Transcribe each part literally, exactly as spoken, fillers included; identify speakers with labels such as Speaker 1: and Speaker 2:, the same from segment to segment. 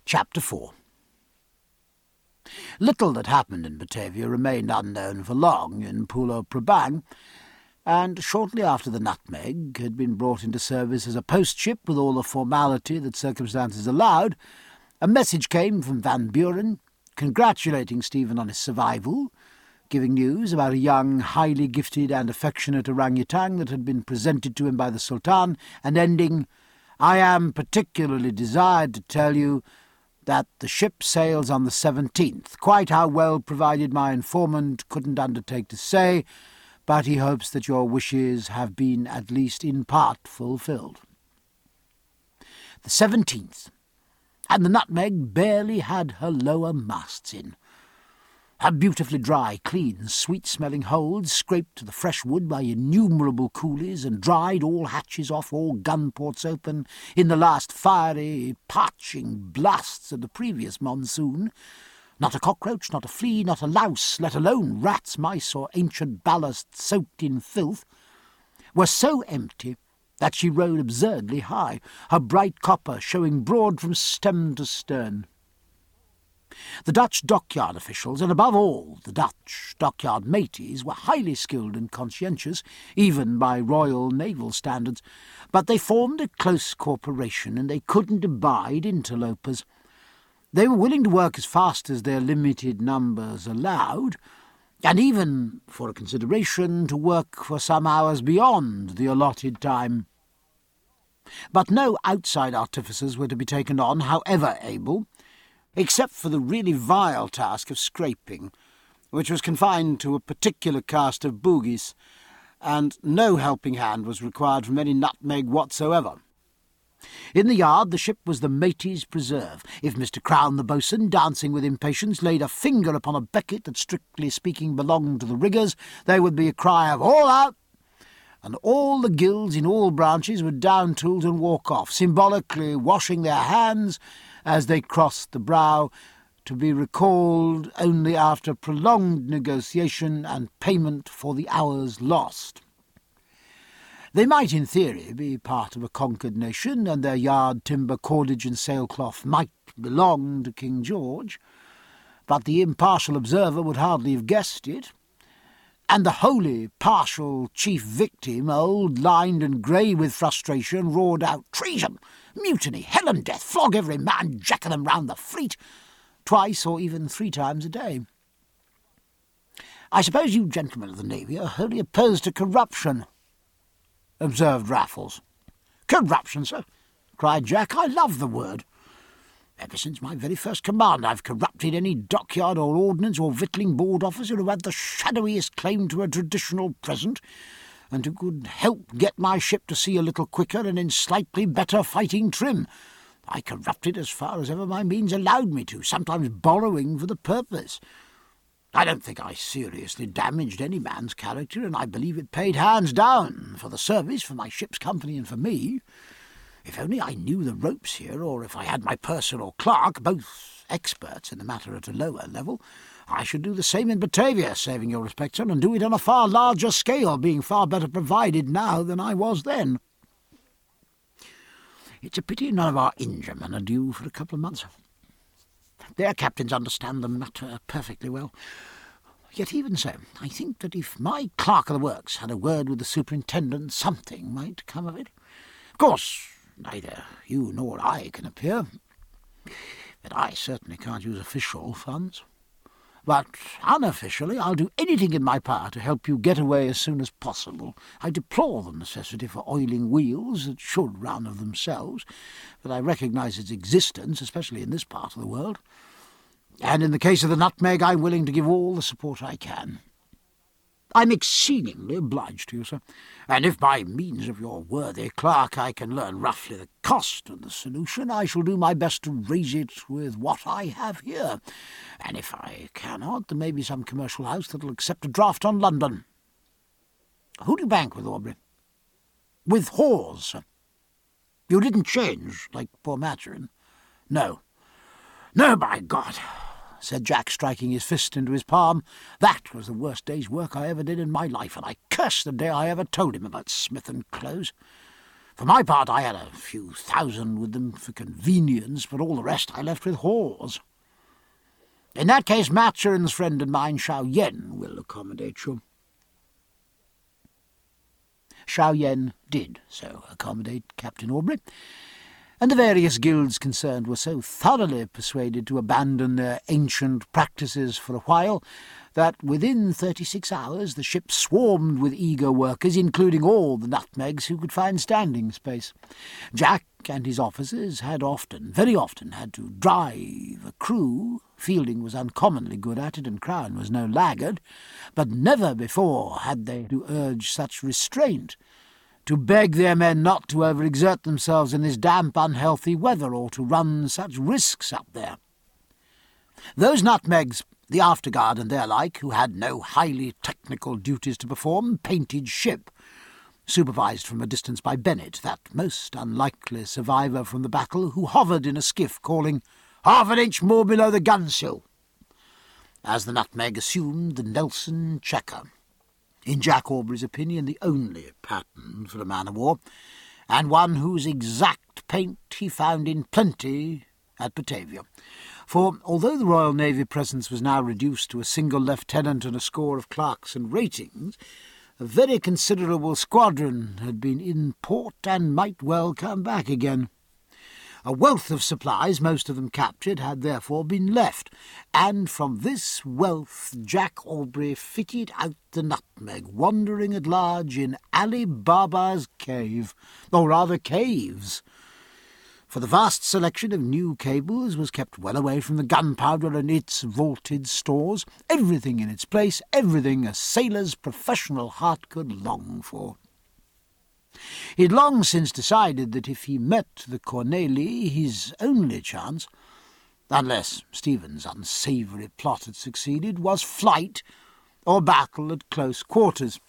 Speaker 1: Chapter four. Little that happened in Batavia remained unknown for long in Pulo Prabang, and shortly after the Nutmeg had been brought into service as a post-ship with all the formality that circumstances allowed, a message came from Van Buren congratulating Stephen on his survival, giving news about a young, highly gifted and affectionate orangutan that had been presented to him by the Sultan, and ending, "I am particularly desired to tell you that the ship sails on the seventeenth. Quite how well provided my informant couldn't undertake to say, but he hopes that your wishes have been at least in part fulfilled." The seventeenth, and the Nutmeg barely had her lower masts in. Her beautifully dry, clean, sweet-smelling holds, scraped to the fresh wood by innumerable coolies, and dried, all hatches off, all gun-ports open, in the last fiery, parching blasts of the previous monsoon. Not a cockroach, not a flea, not a louse, let alone rats, mice, or ancient ballast soaked in filth, were so empty that she rode absurdly high, her bright copper showing broad from stem to stern. The Dutch dockyard officials, and above all the Dutch dockyard mateys, were highly skilled and conscientious, even by Royal Naval standards, but they formed a close corporation, and they couldn't abide interlopers. They were willing to work as fast as their limited numbers allowed, and even, for a consideration, to work for some hours beyond the allotted time. But no outside artificers were to be taken on, however able, except for the really vile task of scraping, which was confined to a particular cast of bogies, and no helping hand was required from any Nutmeg whatsoever. In the yard the ship was the matey's preserve. If Mister Crown the boatswain, dancing with impatience, laid a finger upon a becket that strictly speaking belonged to the riggers, there would be a cry of "All out!" and all the guilds in all branches would down tools and walk off, symbolically washing their hands as they crossed the brow, to be recalled only after prolonged negotiation and payment for the hours lost. They might, in theory, be part of a conquered nation, and their yard, timber, cordage, and sailcloth might belong to King George, but the impartial observer would hardly have guessed it, and the wholly partial chief victim, old, lined and grey with frustration, roared out, "Treason! Mutiny! Hell and death! Flog every man, jack of them round the fleet!" twice or even three times a day. "I suppose you gentlemen of the Navy are wholly opposed to corruption," observed Raffles. "Corruption, sir?" cried Jack. "I love the word. Ever since my very first command I've corrupted any dockyard or ordnance or victualling board officer who had the shadowiest claim to a traditional present, and who could help get my ship to sea a little quicker and in slightly better fighting trim. I corrupted as far as ever my means allowed me to, sometimes borrowing for the purpose. I don't think I seriously damaged any man's character, and I believe it paid hands down for the service, for my ship's company and for me. If only I knew the ropes here, or if I had my purser or clerk, both experts in the matter at a lower level, I should do the same in Batavia, saving your respect, sir, and do it on a far larger scale, being far better provided now than I was then. It's a pity none of our Ingermen are due for a couple of months. Their captains understand the matter perfectly well. Yet even so, I think that if my clerk of the works had a word with the superintendent, something might come of it. Of course, neither you nor I can appear, but I certainly can't use official funds. But unofficially, I'll do anything in my power to help you get away as soon as possible. I deplore the necessity for oiling wheels that should run of themselves, but I recognise its existence, especially in this part of the world. And in the case of the Nutmeg, I'm willing to give all the support I can. I'm exceedingly obliged to you, sir, and if by means of your worthy clerk I can learn roughly the cost of the solution, I shall do my best to raise it with what I have here, and if I cannot, there may be some commercial house that'll accept a draft on London. Who do you bank with, Aubrey? With Hawes, sir. You didn't change, like poor Maturin? No. No, by God, said Jack, striking his fist into his palm. That was the worst day's work I ever did in my life, and I curse the day I ever told him about Smith and Close. For my part, I had a few thousand with them for convenience, but all the rest I left with Hawes. In that case, Maturin's friend and mine, Xiao Yen, will accommodate you." Xiao Yen did so accommodate Captain Aubrey, and the various guilds concerned were so thoroughly persuaded to abandon their ancient practices for a while that within thirty-six hours the ship swarmed with eager workers, including all the nutmegs who could find standing space. Jack and his officers had often, very often, had to drive a crew. Fielding was uncommonly good at it, and Crown was no laggard, but never before had they to urge such restraint, to beg their men not to overexert themselves in this damp, unhealthy weather, or to run such risks up there. Those nutmegs, the afterguard and their like, who had no highly technical duties to perform, painted ship, supervised from a distance by Bennett, that most unlikely survivor from the battle, who hovered in a skiff, calling, "Half an inch more below the gun-sill," as the nutmeg assumed the Nelson checker, in Jack Aubrey's opinion the only pattern for a man-of-war, and one whose exact paint he found in plenty at Batavia. For, although the Royal Navy presence was now reduced to a single lieutenant and a score of clerks and ratings, a very considerable squadron had been in port and might well come back again. A wealth of supplies, most of them captured, had therefore been left, and from this wealth Jack Aubrey fitted out the nutmeg, wandering at large in Ali Baba's cave, or rather caves, for the vast selection of new cables was kept well away from the gunpowder and its vaulted stores, everything in its place, everything a sailor's professional heart could long for. He had long since decided that if he met the Corneli, his only chance, unless Stephen's unsavoury plot had succeeded, was flight or battle at close quarters.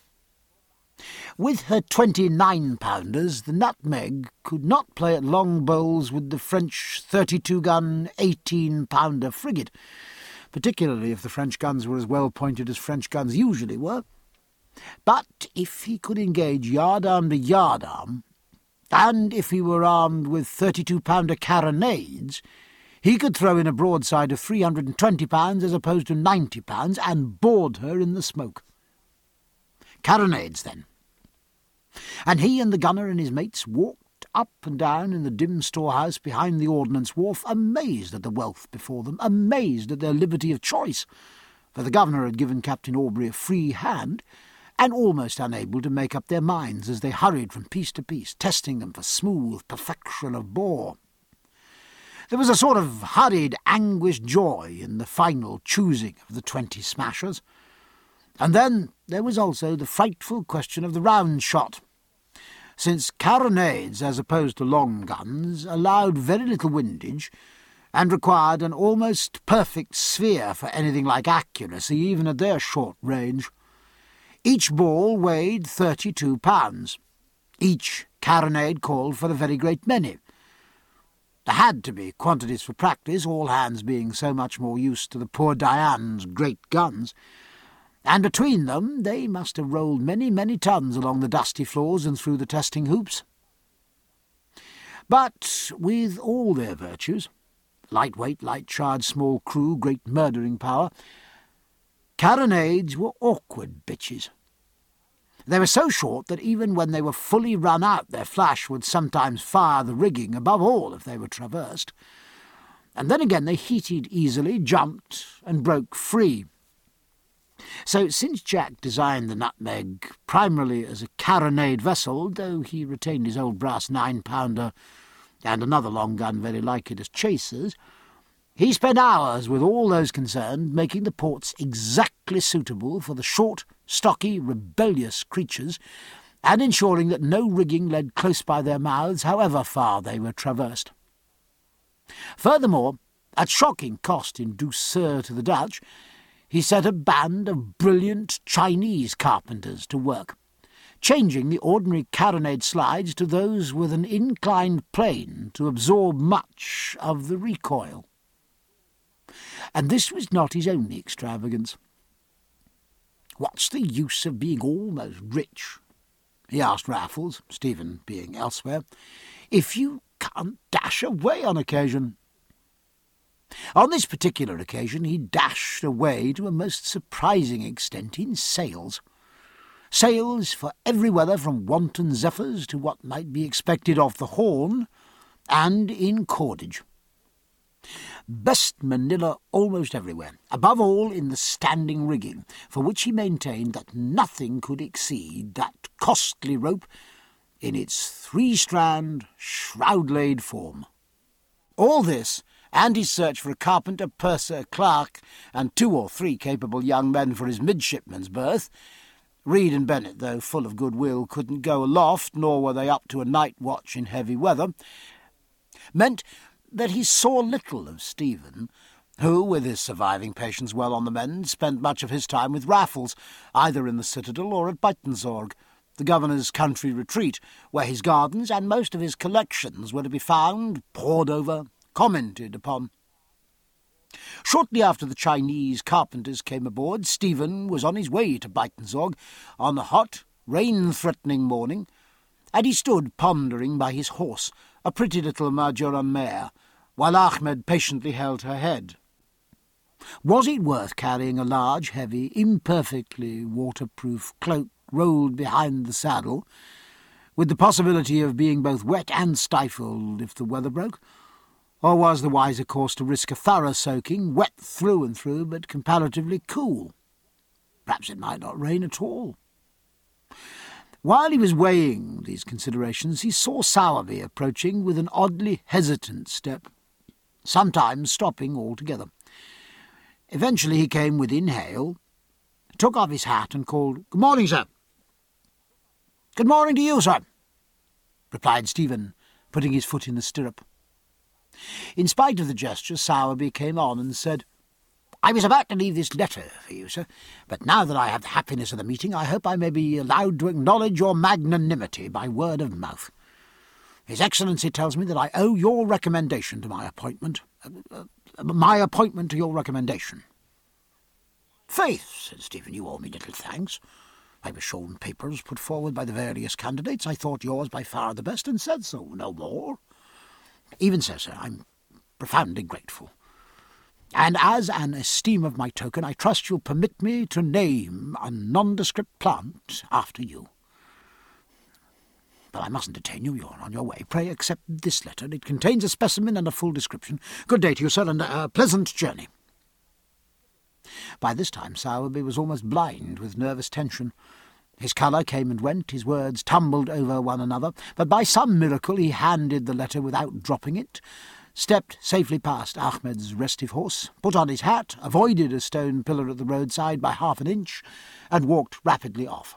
Speaker 1: With her twenty-nine-pounders, the Nutmeg could not play at long bowls with the French thirty-two-gun, eighteen-pounder frigate, particularly if the French guns were as well pointed as French guns usually were. But if he could engage yard-arm to yard-arm, and if he were armed with thirty-two-pounder carronades, he could throw in a broadside of three hundred and twenty pounds as opposed to ninety pounds, and board her in the smoke. Carronades, then. And he and the gunner and his mates walked up and down in the dim storehouse behind the ordnance wharf, amazed at the wealth before them, amazed at their liberty of choice, for the governor had given Captain Aubrey a free hand, and almost unable to make up their minds as they hurried from piece to piece, testing them for smooth perfection of bore. There was a sort of hurried, anguished joy in the final choosing of the twenty smashers. And then there was also the frightful question of the round shot, since carronades, as opposed to long guns, allowed very little windage, and required an almost perfect sphere for anything like accuracy, even at their short range. Each ball weighed thirty-two pounds. Each carronade called for a very great many. There had to be quantities for practice, all hands being so much more used to the poor Diane's great guns, and between them they must have rolled many, many tons along the dusty floors and through the testing hoops. But with all their virtues, lightweight, light-charged, small crew, great murdering power, carronades were awkward bitches. They were so short that even when they were fully run out, their flash would sometimes fire the rigging, above all if they were traversed. And then again they heated easily, jumped, and broke free. So since Jack designed the Nutmeg primarily as a carronade vessel, though he retained his old brass nine-pounder and another long gun very like it as chasers, he spent hours with all those concerned, making the ports exactly suitable for the short, stocky, rebellious creatures, and ensuring that no rigging led close by their mouths, however far they were traversed. Furthermore, at shocking cost in douceur to the Dutch, he set a band of brilliant Chinese carpenters to work, changing the ordinary carronade slides to those with an inclined plane to absorb much of the recoil. And this was not his only extravagance. What's the use of being almost rich He asked Raffles, Stephen being elsewhere, if you can't dash away on occasion. On this particular occasion he dashed away to a most surprising extent in sails. Sails for every weather from wanton zephyrs to what might be expected off the Horn, and in cordage. Best Manila almost everywhere, above all in the standing rigging, for which he maintained that nothing could exceed that costly rope in its three-strand, shroud-laid form. All this, and his search for a carpenter, purser, clerk, and two or three capable young men for his midshipman's berth. Reed and Bennett, though full of goodwill, couldn't go aloft, nor were they up to a night watch in heavy weather, meant that he saw little of Stephen, who, with his surviving patients well on the mend, spent much of his time with Raffles, either in the citadel or at Buitenzorg, the governor's country retreat, where his gardens and most of his collections were to be found, pored over, commented upon. Shortly after the Chinese carpenters came aboard, Stephen was on his way to Buitenzorg on a hot, rain-threatening morning, and he stood pondering by his horse, a pretty little Marjoram mare, while Ahmed patiently held her head. Was it worth carrying a large, heavy, imperfectly waterproof cloak rolled behind the saddle, with the possibility of being both wet and stifled if the weather broke? Or was the wiser course to risk a thorough soaking, wet through and through, but comparatively cool? Perhaps it might not rain at all. While he was weighing these considerations, he saw Sowerby approaching with an oddly hesitant step, sometimes stopping altogether. Eventually he came within hail, took off his hat and called, "Good morning, sir." "Good morning to you, sir," replied Stephen, putting his foot in the stirrup. In spite of the gesture, Sowerby came on and said, "I was about to leave this letter for you, sir, but now that I have the happiness of the meeting, I hope I may be allowed to acknowledge your magnanimity by word of mouth. His Excellency tells me that I owe your recommendation to my appointment, uh, uh, my appointment to your recommendation." "Faith," said Stephen, "you owe me little thanks. I was shown papers put forward by the various candidates. I thought yours by far the best, and said so, no more. Even so, sir, I'm profoundly grateful. And as an esteem of my token, I trust you'll permit me to name a nondescript plant after you. But I mustn't detain you. You're on your way. Pray accept this letter. It contains a specimen and a full description. Good day to you, sir, and a pleasant journey." By this time Sowerby was almost blind with nervous tension. His colour came and went, his words tumbled over one another, but by some miracle he handed the letter without dropping it, stepped safely past Ahmed's restive horse, put on his hat, avoided a stone pillar at the roadside by half an inch, and walked rapidly off.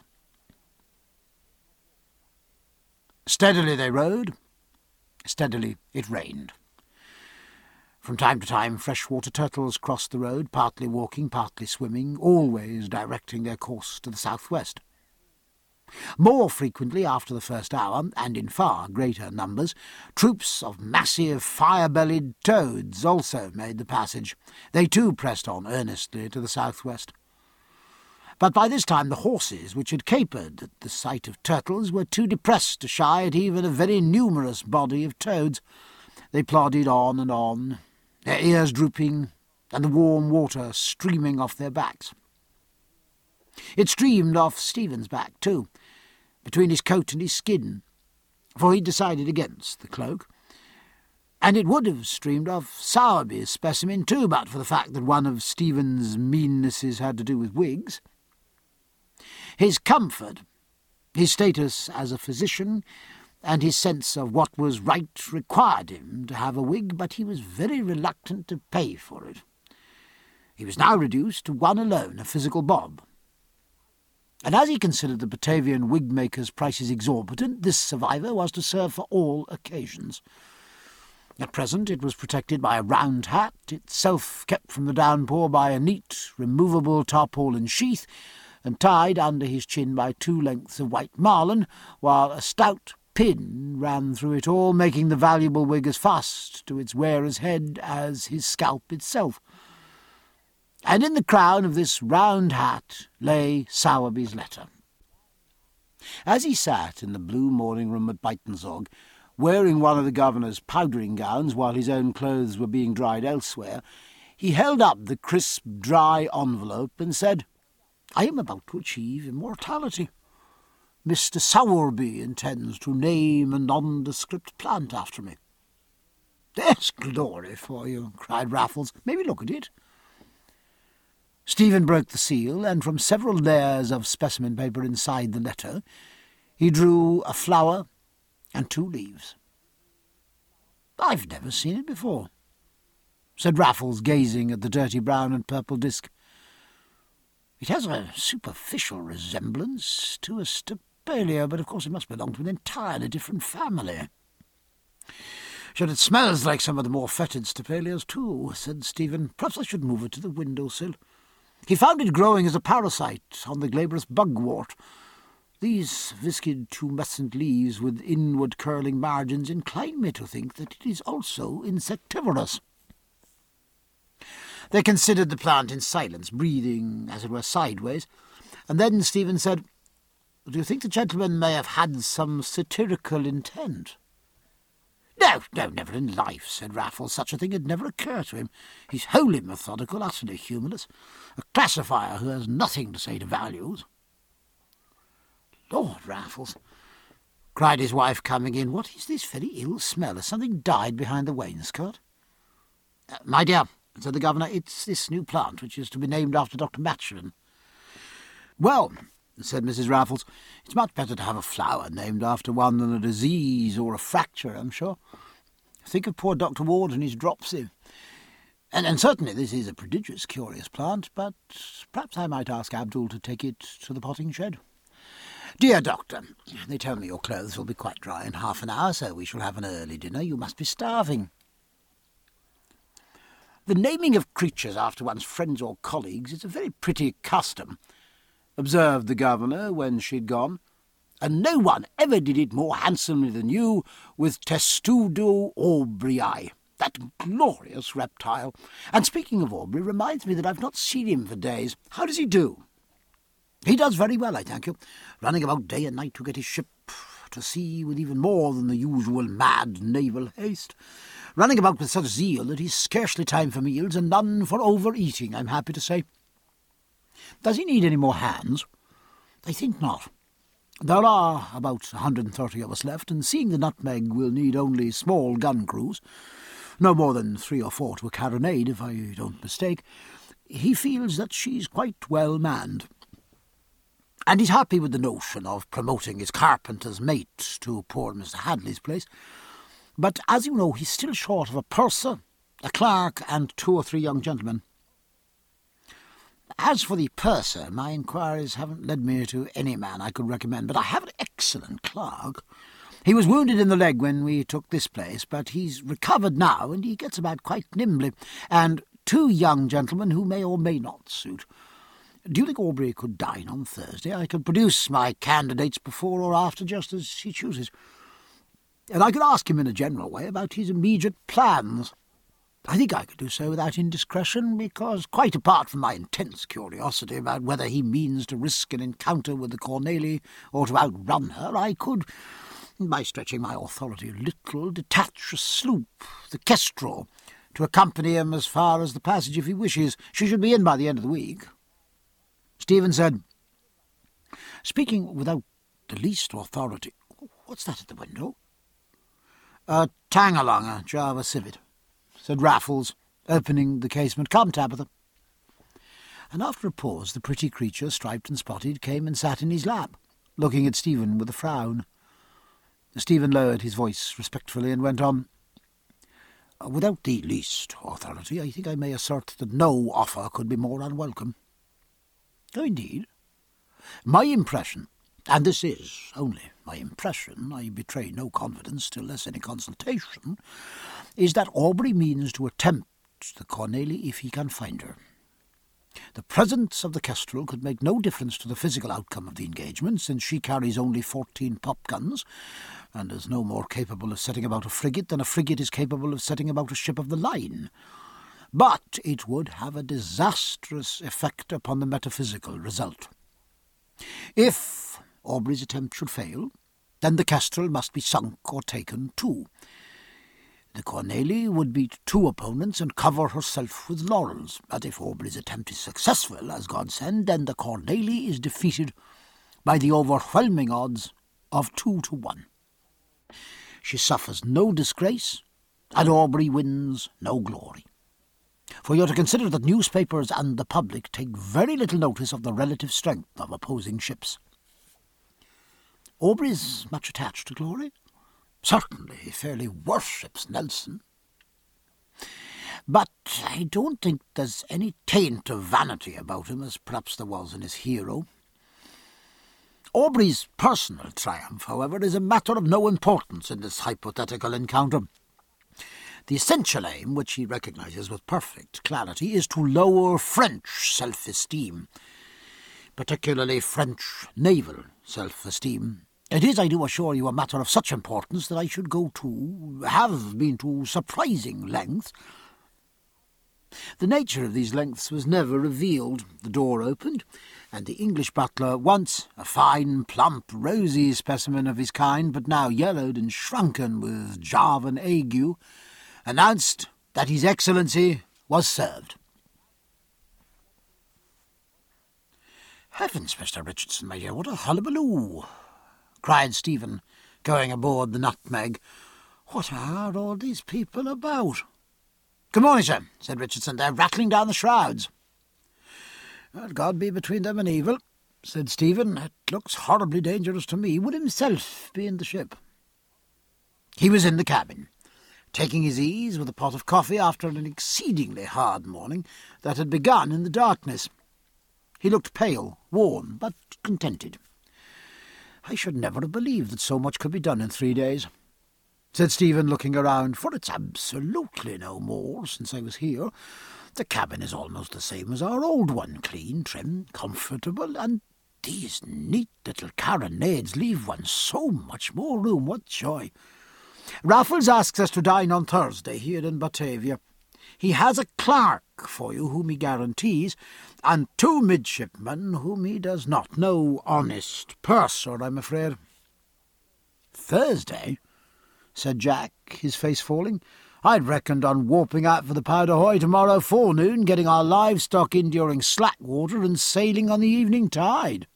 Speaker 1: Steadily they rode, steadily it rained. From time to time fresh-water turtles crossed the road, partly walking, partly swimming, always directing their course to the southwest. More frequently after the first hour, and in far greater numbers, troops of massive fire-bellied toads also made the passage. They too pressed on earnestly to the southwest. But by this time the horses, which had capered at the sight of turtles, were too depressed to shy at even a very numerous body of toads. They plodded on and on, their ears drooping, and the warm water streaming off their backs. It streamed off Stephen's back, too, between his coat and his skin, for he decided against the cloak, and it would have streamed off Sowerby's specimen, too, but for the fact that one of Stephen's meannesses had to do with wigs. His comfort, his status as a physician, and his sense of what was right required him to have a wig, but he was very reluctant to pay for it. He was now reduced to one alone, a physical bob. And as he considered the Batavian wig-makers' prices exorbitant, this survivor was to serve for all occasions. At present it was protected by a round hat, itself kept from the downpour by a neat, removable tarpaulin sheath, and tied under his chin by two lengths of white marline, while a stout pin ran through it all, making the valuable wig as fast to its wearer's head as his scalp itself. And in the crown of this round hat lay Sowerby's letter. As he sat in the blue morning room at Buitenzorg, wearing one of the governor's powdering gowns while his own clothes were being dried elsewhere, he held up the crisp, dry envelope and said, "I am about to achieve immortality. Mister Sowerby intends to name a nondescript plant after me." "There's glory for you," cried Raffles. "Maybe look at it." Stephen broke the seal, and from several layers of specimen paper inside the letter, he drew a flower and two leaves. "I've never seen it before," said Raffles, gazing at the dirty brown and purple disc. "It has a superficial resemblance to a Stapelia, but of course it must belong to an entirely different family." "Sure, it smells like some of the more fetid Stapelias too," said Stephen. "Perhaps I should move it to the window-sill. He found it growing as a parasite on the glabrous bugwort. These viscid tumescent leaves with inward curling margins incline me to think that it is also insectivorous." They considered the plant in silence, breathing, as it were, sideways, and then Stephen said, "Do you think the gentleman may have had some satirical intent?" "No, no, never in life," said Raffles. "Such a thing had never occurred to him. He's wholly methodical, utterly humorless, a classifier who has nothing to say to values." "Lord, Raffles," cried his wife, coming in, "what is this very ill smell? Has something died behind the wainscot?" Uh, "My dear," said the governor, "it's this new plant which is to be named after Doctor Maturin." "Well," said Missus Raffles, "it's much better to have a flower named after one than a disease or a fracture, I'm sure. Think of poor Doctor Ward and his dropsy. And, and certainly this is a prodigious curious plant, but perhaps I might ask Abdul to take it to the potting shed. Dear Doctor, they tell me your clothes will be quite dry in half an hour, so we shall have an early dinner. You must be starving." "The naming of creatures after one's friends or colleagues is a very pretty custom," observed the governor when she'd gone, "and no one ever did it more handsomely than you with Testudo Aubrey, that glorious reptile. And speaking of Aubrey, reminds me that I've not seen him for days. How does he do?" "He does very well, I thank you, running about day and night to get his ship to sea with even more than the usual mad naval haste, running about with such zeal that he's scarcely time for meals and none for overeating, I'm happy to say. Does he need any more hands?" "I think not. There are about a hundred and thirty of us left, and seeing the Nutmeg will need only small gun crews, no more than three or four to a carronade, if I don't mistake, he feels that she's quite well manned. And he's happy with the notion of promoting his carpenter's mate to poor Mister Hadley's place. But, as you know, he's still short of a purser, a clerk, and two or three young gentlemen. As for the purser, my inquiries haven't led me to any man I could recommend, but I have an excellent clerk. He was wounded in the leg when we took this place, but he's recovered now, and he gets about quite nimbly, and two young gentlemen who may or may not suit. Do you think Aubrey could dine on Thursday? I could produce my candidates before or after, just as he chooses. And I could ask him in a general way about his immediate plans. I think I could do so without indiscretion, because, quite apart from my intense curiosity about whether he means to risk an encounter with the Corneille or to outrun her, I could, by stretching my authority a little, detach a sloop, the Kestrel, to accompany him as far as the passage if he wishes. She should be in by the end of the week." Stephen said, "Speaking without the least authority, what's that at the window?" "A tang-along, a Java civet," said Raffles, opening the casement. "Come, Tabitha." And after a pause the pretty creature, striped and spotted, came and sat in his lap, looking at Stephen with a frown. Stephen lowered his voice respectfully and went on, "Without the least authority, I think I may assert that no offer could be more unwelcome." "Oh, indeed?" "My impression, and this is only my impression, I betray no confidence, still less any consultation, is that Aubrey means to attempt the Corneille if he can find her. The presence of the Kestrel could make no difference to the physical outcome of the engagement, since she carries only fourteen pop-guns, and is no more capable of setting about a frigate than a frigate is capable of setting about a ship of the line. But it would have a disastrous effect upon the metaphysical result. If Aubrey's attempt should fail, then the Kestrel must be sunk or taken too. The Corneille would beat two opponents and cover herself with laurels, but if Aubrey's attempt is successful, as God send, then the Corneille is defeated by the overwhelming odds of two to one. She suffers no disgrace, and Aubrey wins no glory. For you're to consider that newspapers and the public take very little notice of the relative strength of opposing ships. Aubrey's much attached to glory. Certainly he fairly worships Nelson. But I don't think there's any taint of vanity about him, as perhaps there was in his hero. Aubrey's personal triumph, however, is a matter of no importance in this hypothetical encounter. The essential aim, which he recognises with perfect clarity, is to lower French self-esteem, particularly French naval self-esteem. It is, I do assure you, a matter of such importance that I should go to, have been to, surprising lengths. The nature of these lengths was never revealed. The door opened, and the English butler, once a fine, plump, rosy specimen of his kind, but now yellowed and shrunken with Javan ague, announced that His Excellency was served. "Heavens, Mister Richardson, my dear, what a hullabaloo!" cried Stephen, going aboard the Nutmeg. "What are all these people about?" "Good morning, sir," said Richardson. "They're rattling down the shrouds." "Well, God be between them and evil," said Stephen. "It looks horribly dangerous to me. Would himself be in the ship?" He was in the cabin, taking his ease with a pot of coffee after an exceedingly hard morning that had begun in the darkness. He looked pale, worn, but contented. "I should never have believed that so much could be done in three days," said Stephen, looking around, "for it's absolutely no more since I was here. The cabin is almost the same as our old one, clean, trim, comfortable, and these neat little carronades leave one so much more room. What joy! Raffles asks us to dine on Thursday here in Batavia. He has a clerk for you whom he guarantees, and two midshipmen whom he does not. No honest purser, I'm afraid." "Thursday?" said Jack, his face falling. "I'd reckoned on warping out for the Powder-Hoy tomorrow forenoon, getting our livestock in during slack water and sailing on the evening tide."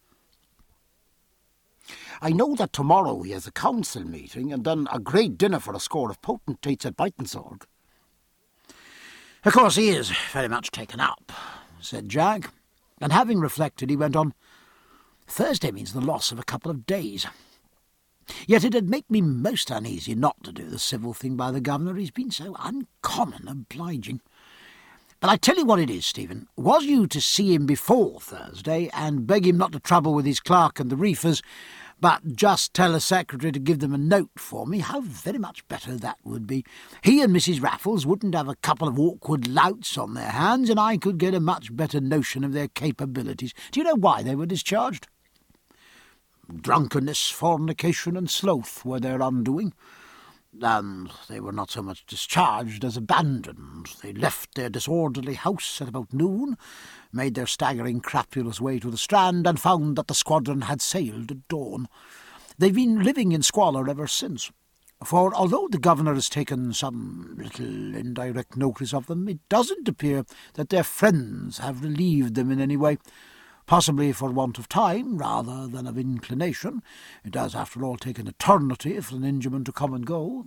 Speaker 1: "I know that tomorrow he has a council meeting and then a great dinner for a score of potentates at Buitenzorg." "Of course he is very much taken up," said Jack, and having reflected he went on, "Thursday means the loss of a couple of days. Yet it'd make me most uneasy not to do the civil thing by the governor. He's been so uncommon obliging. But I tell you what it is, Stephen, was you to see him before Thursday and beg him not to trouble with his clerk and the reefers, but just tell the secretary to give them a note for me, how very much better that would be. He and Missus Raffles wouldn't have a couple of awkward louts on their hands, and I could get a much better notion of their capabilities. Do you know why they were discharged? Drunkenness, fornication, and sloth were their undoing. And they were not so much discharged as abandoned. They left their disorderly house at about noon, made their staggering crapulous way to the Strand, and found that the squadron had sailed at dawn. They've been living in squalor ever since, for although the governor has taken some little indirect notice of them, it doesn't appear that their friends have relieved them in any way, possibly for want of time rather than of inclination. It does, after all, take an eternity for an Ingerman to come and go."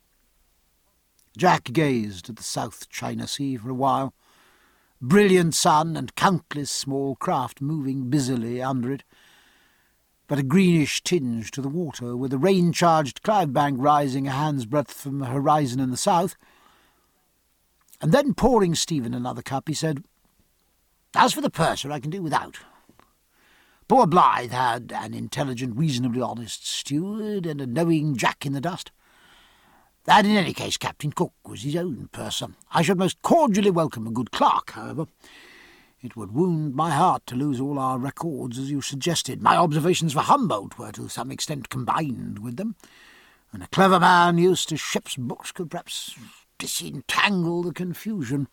Speaker 1: Jack gazed at the South China Sea for a while. Brilliant sun and countless small craft moving busily under it, but a greenish tinge to the water, with the rain-charged cloud-bank rising a hand's breadth from the horizon in the south. And then, pouring Stephen another cup, he said, "As for the purser, I can do without. Poor Blythe had an intelligent, reasonably honest steward and a knowing Jack in the dust. And in any case, Captain Cook was his own purser. I should most cordially welcome a good clerk, however. It would wound my heart to lose all our records, as you suggested. My observations for Humboldt were to some extent combined with them, and a clever man used to ship's books could perhaps disentangle the confusion.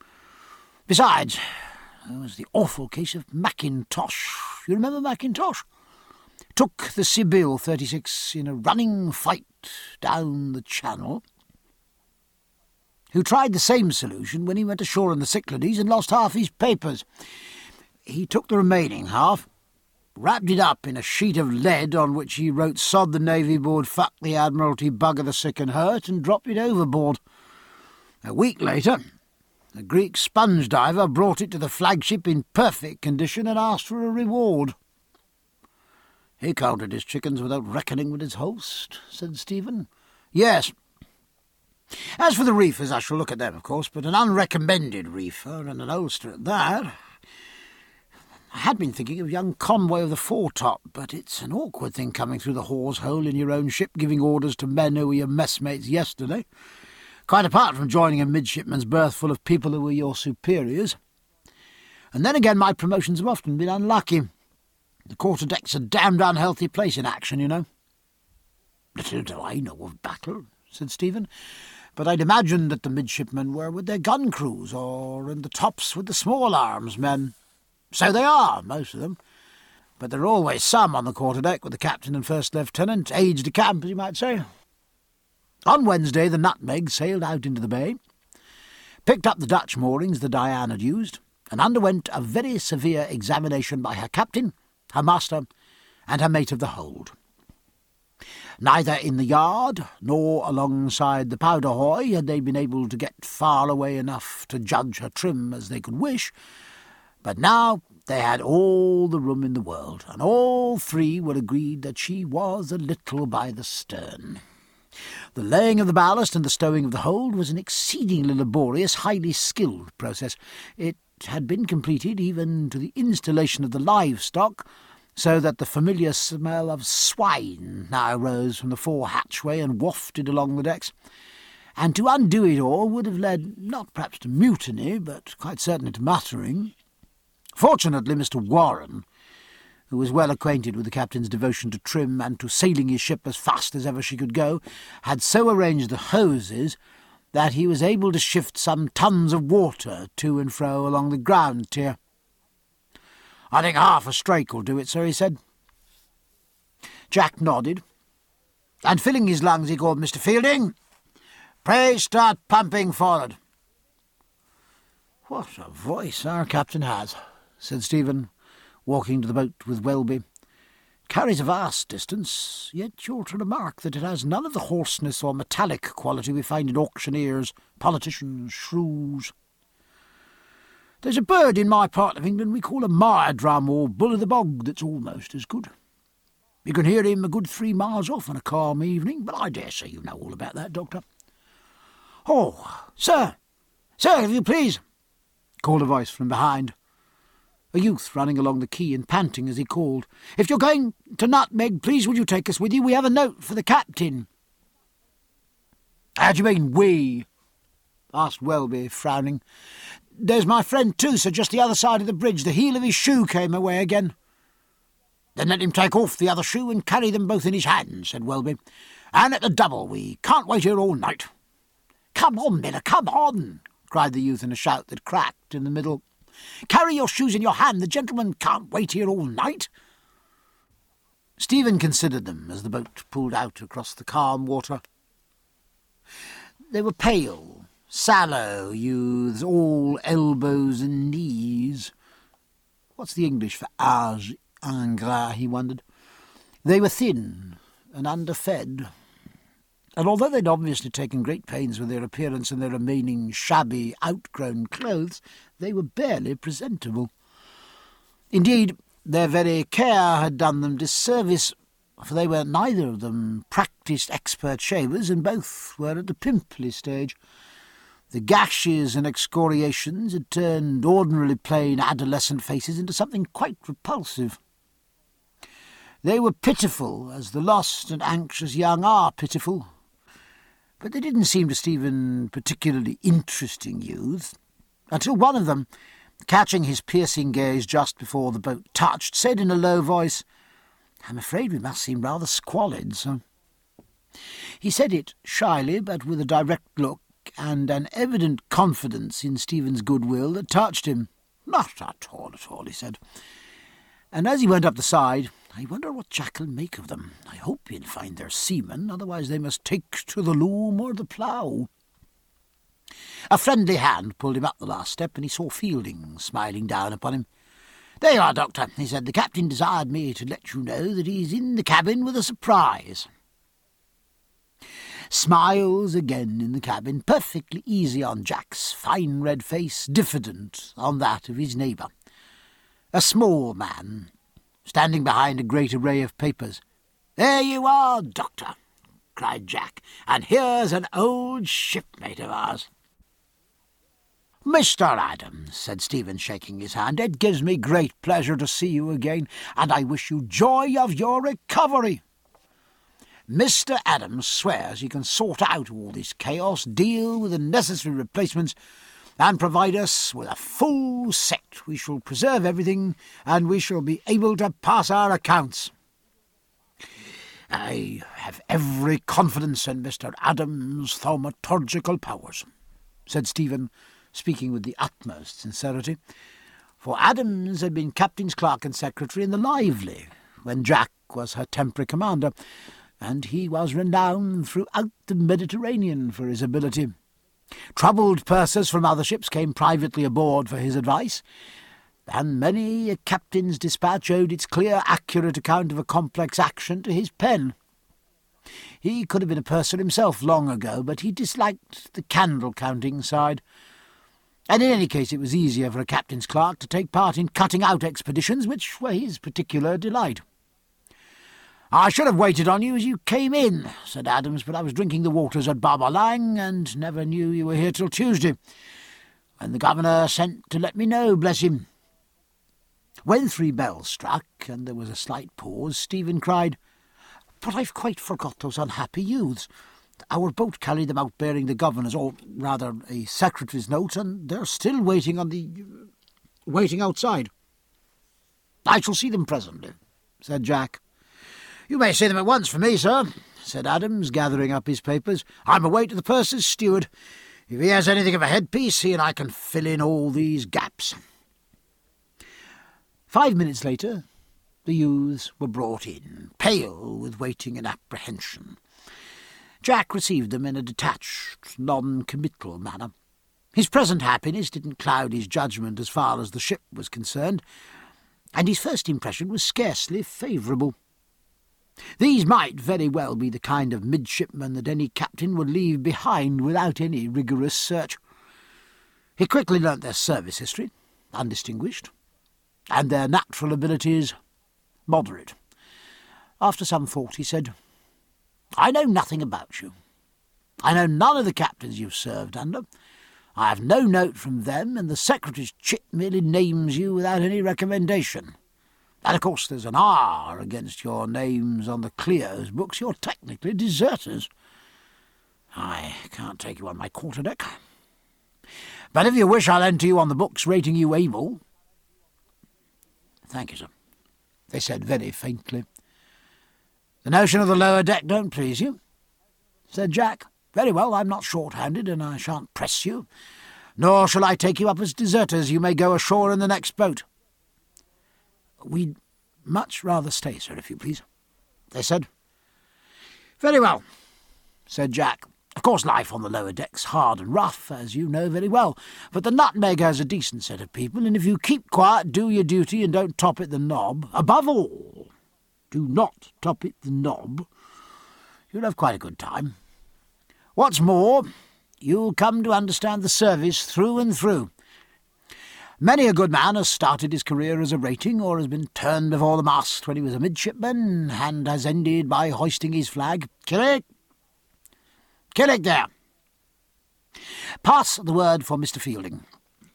Speaker 1: Besides, there was the awful case of Mackintosh. You remember Mackintosh? took the Sibyl thirty-six in a running fight down the Channel, who tried the same solution when he went ashore in the Cyclades and lost half his papers. He took the remaining half, wrapped it up in a sheet of lead on which he wrote "Sod the Navy Board, fuck the Admiralty, bugger the sick and hurt," and dropped it overboard. A week later, a Greek sponge diver brought it to the flagship in perfect condition and asked for a reward. "He counted his chickens without reckoning with his host," said Stephen. "Yes. As for the reefers, I shall look at them, of course, but an unrecommended reefer, and an ulster at that. I had been thinking of young Conway of the foretop, but it's an awkward thing coming through the hawse hole in your own ship, giving orders to men who were your messmates yesterday, quite apart from joining a midshipman's berth full of people who were your superiors. And then again, my promotions have often been unlucky. The quarter-deck's a damned unhealthy place in action, you know." "Little do I know of battle," said Stephen, "but I'd imagine that the midshipmen were with their gun crews, or in the tops with the small-arms men. So they are, most of them. But there are always some on the quarter-deck with the captain and first lieutenant, aides-de-camp, as you might say." On Wednesday, the Nutmeg sailed out into the bay, picked up the Dutch moorings the Diane had used, and underwent a very severe examination by her captain, her master, and her mate of the hold. Neither in the yard nor alongside the powder hoy had they been able to get far away enough to judge her trim as they could wish, but now they had all the room in the world, and all three were agreed that she was a little by the stern. The laying of the ballast and the stowing of the hold was an exceedingly laborious, highly skilled process. It had been completed even to the installation of the livestock, so that the familiar smell of swine now rose from the fore hatchway and wafted along the decks, and to undo it all would have led, not perhaps to mutiny, but quite certainly to muttering. Fortunately, Mister Warren, who was well acquainted with the captain's devotion to trim and to sailing his ship as fast as ever she could go, had so arranged the hoses that he was able to shift some tons of water to and fro along the ground tier. "I think half a strake will do it, sir," he said. Jack nodded, and filling his lungs he called, "Mister Fielding, pray start pumping forward." "What a voice our captain has," said Stephen, walking to the boat with Welby. "It carries a vast distance, yet you're to remark that it has none of the hoarseness or metallic quality we find in auctioneers, politicians, shrews. There's a bird in my part of England we call a mire drum or bull of the bog that's almost as good. You can hear him a good three miles off on a calm evening, but I dare say you know all about that, Doctor." "Oh, sir, sir, if you please," called a voice from behind. A youth running along the quay and panting as he called, "If you're going to Nutmeg, please will you take us with you? We have a note for the captain." "How do you mean, we?" asked Welby, frowning. "There's my friend too, sir, just the other side of the bridge. The heel of his shoe came away again." "Then let him take off the other shoe and carry them both in his hand," said Welby. "And at the double, we can't wait here all night." "Come on, Miller, come on," cried the youth in a shout that cracked in the middle. "Carry your shoes in your hand. The gentleman can't wait here all night." Stephen considered them as the boat pulled out across the calm water. They were pale, sallow youths, all elbows and knees. What's the English for âge ingrat, he wondered. They were thin and underfed, and although they'd obviously taken great pains with their appearance and their remaining shabby, outgrown clothes, they were barely presentable. Indeed, their very care had done them disservice, for they were neither of them practised expert shavers, and both were at the pimply stage. The gashes and excoriations had turned ordinarily plain adolescent faces into something quite repulsive. They were pitiful, as the lost and anxious young are pitiful, but they didn't seem to Stephen particularly interesting youths, until one of them, catching his piercing gaze just before the boat touched, said in a low voice, "I'm afraid we must seem rather squalid, sir." He said it shyly, but with a direct look and an evident confidence in Stephen's goodwill that touched him. "Not at all, at all," he said. And as he went up the side, "I wonder what Jack'll make of them. I hope he'll find they're seamen, otherwise they must take to the loom or the plough." A friendly hand pulled him up the last step, and he saw Fielding smiling down upon him. "There you are, Doctor," he said. "The captain desired me to let you know that he's in the cabin with a surprise." Smiles again in the cabin, perfectly easy on Jack's fine red face, diffident on that of his neighbour. A small man, standing behind a great array of papers. "There you are, Doctor," cried Jack, "and here's an old shipmate of ours." "Mister Adams," said Stephen, shaking his hand, "it gives me great pleasure to see you again, and I wish you joy of your recovery. Mister Adams swears he can sort out all this chaos, deal with the necessary replacements, and provide us with a full set. We shall preserve everything, and we shall be able to pass our accounts." "I have every confidence in Mister Adams' thaumaturgical powers," said Stephen, speaking with the utmost sincerity, for Adams had been captain's clerk and secretary in the Lively when Jack was her temporary commander, and he was renowned throughout the Mediterranean for his ability. Troubled pursers from other ships came privately aboard for his advice, and many a captain's dispatch owed its clear, accurate account of a complex action to his pen. He could have been a purser himself long ago, but he disliked the candle-counting side, and in any case it was easier for a captain's clerk to take part in cutting-out expeditions, which were his particular delight. "I should have waited on you as you came in," said Adams, "but I was drinking the waters at Barbalang, and never knew you were here till Tuesday, when the governor sent to let me know, bless him." When three bells struck, and there was a slight pause, Stephen cried, "But I've quite forgot those unhappy youths. Our boat carried them out bearing the governor's, or rather a secretary's note, and they're still waiting on the... waiting outside." "I shall see them presently," said Jack. "You may see them at once for me, sir," said Adams, gathering up his papers. "I'm away to the purser's steward. If he has anything of a headpiece, he and I can fill in all these gaps." Five minutes later, the youths were brought in, pale with waiting and apprehension. Jack received them in a detached, non-committal manner. His present happiness didn't cloud his judgment as far as the ship was concerned, and his first impression was scarcely favourable. These might very well be the kind of midshipmen that any captain would leave behind without any rigorous search. He quickly learnt their service history, undistinguished, and their natural abilities, moderate. After some thought he said, "I know nothing about you. I know none of the captains you've served under. I have no note from them, and the secretary's chit merely names you without any recommendation. And of course there's an R against your names on the Clio's books. You're technically deserters. I can't take you on my quarterdeck. But if you wish, I'll enter you on the books, rating you able." "Thank you, sir," they said very faintly. "The notion of the lower deck don't please you?" said Jack. "Very well, I'm not short-handed, and I shan't press you. Nor shall I take you up as deserters. You may go ashore in the next boat." "We'd much rather stay, sir, if you please," they said. "Very well," said Jack. "Of course life on the lower deck's hard and rough, as you know very well, but the Nutmeg has a decent set of people, and if you keep quiet, do your duty, and don't top it the knob, above all, do not top it the knob, you'll have quite a good time. What's more, you'll come to understand the service through and through. Many a good man has started his career as a rating, or has been turned before the mast when he was a midshipman, and has ended by hoisting his flag. Killick! Killick there! Pass the word for Mister Fielding.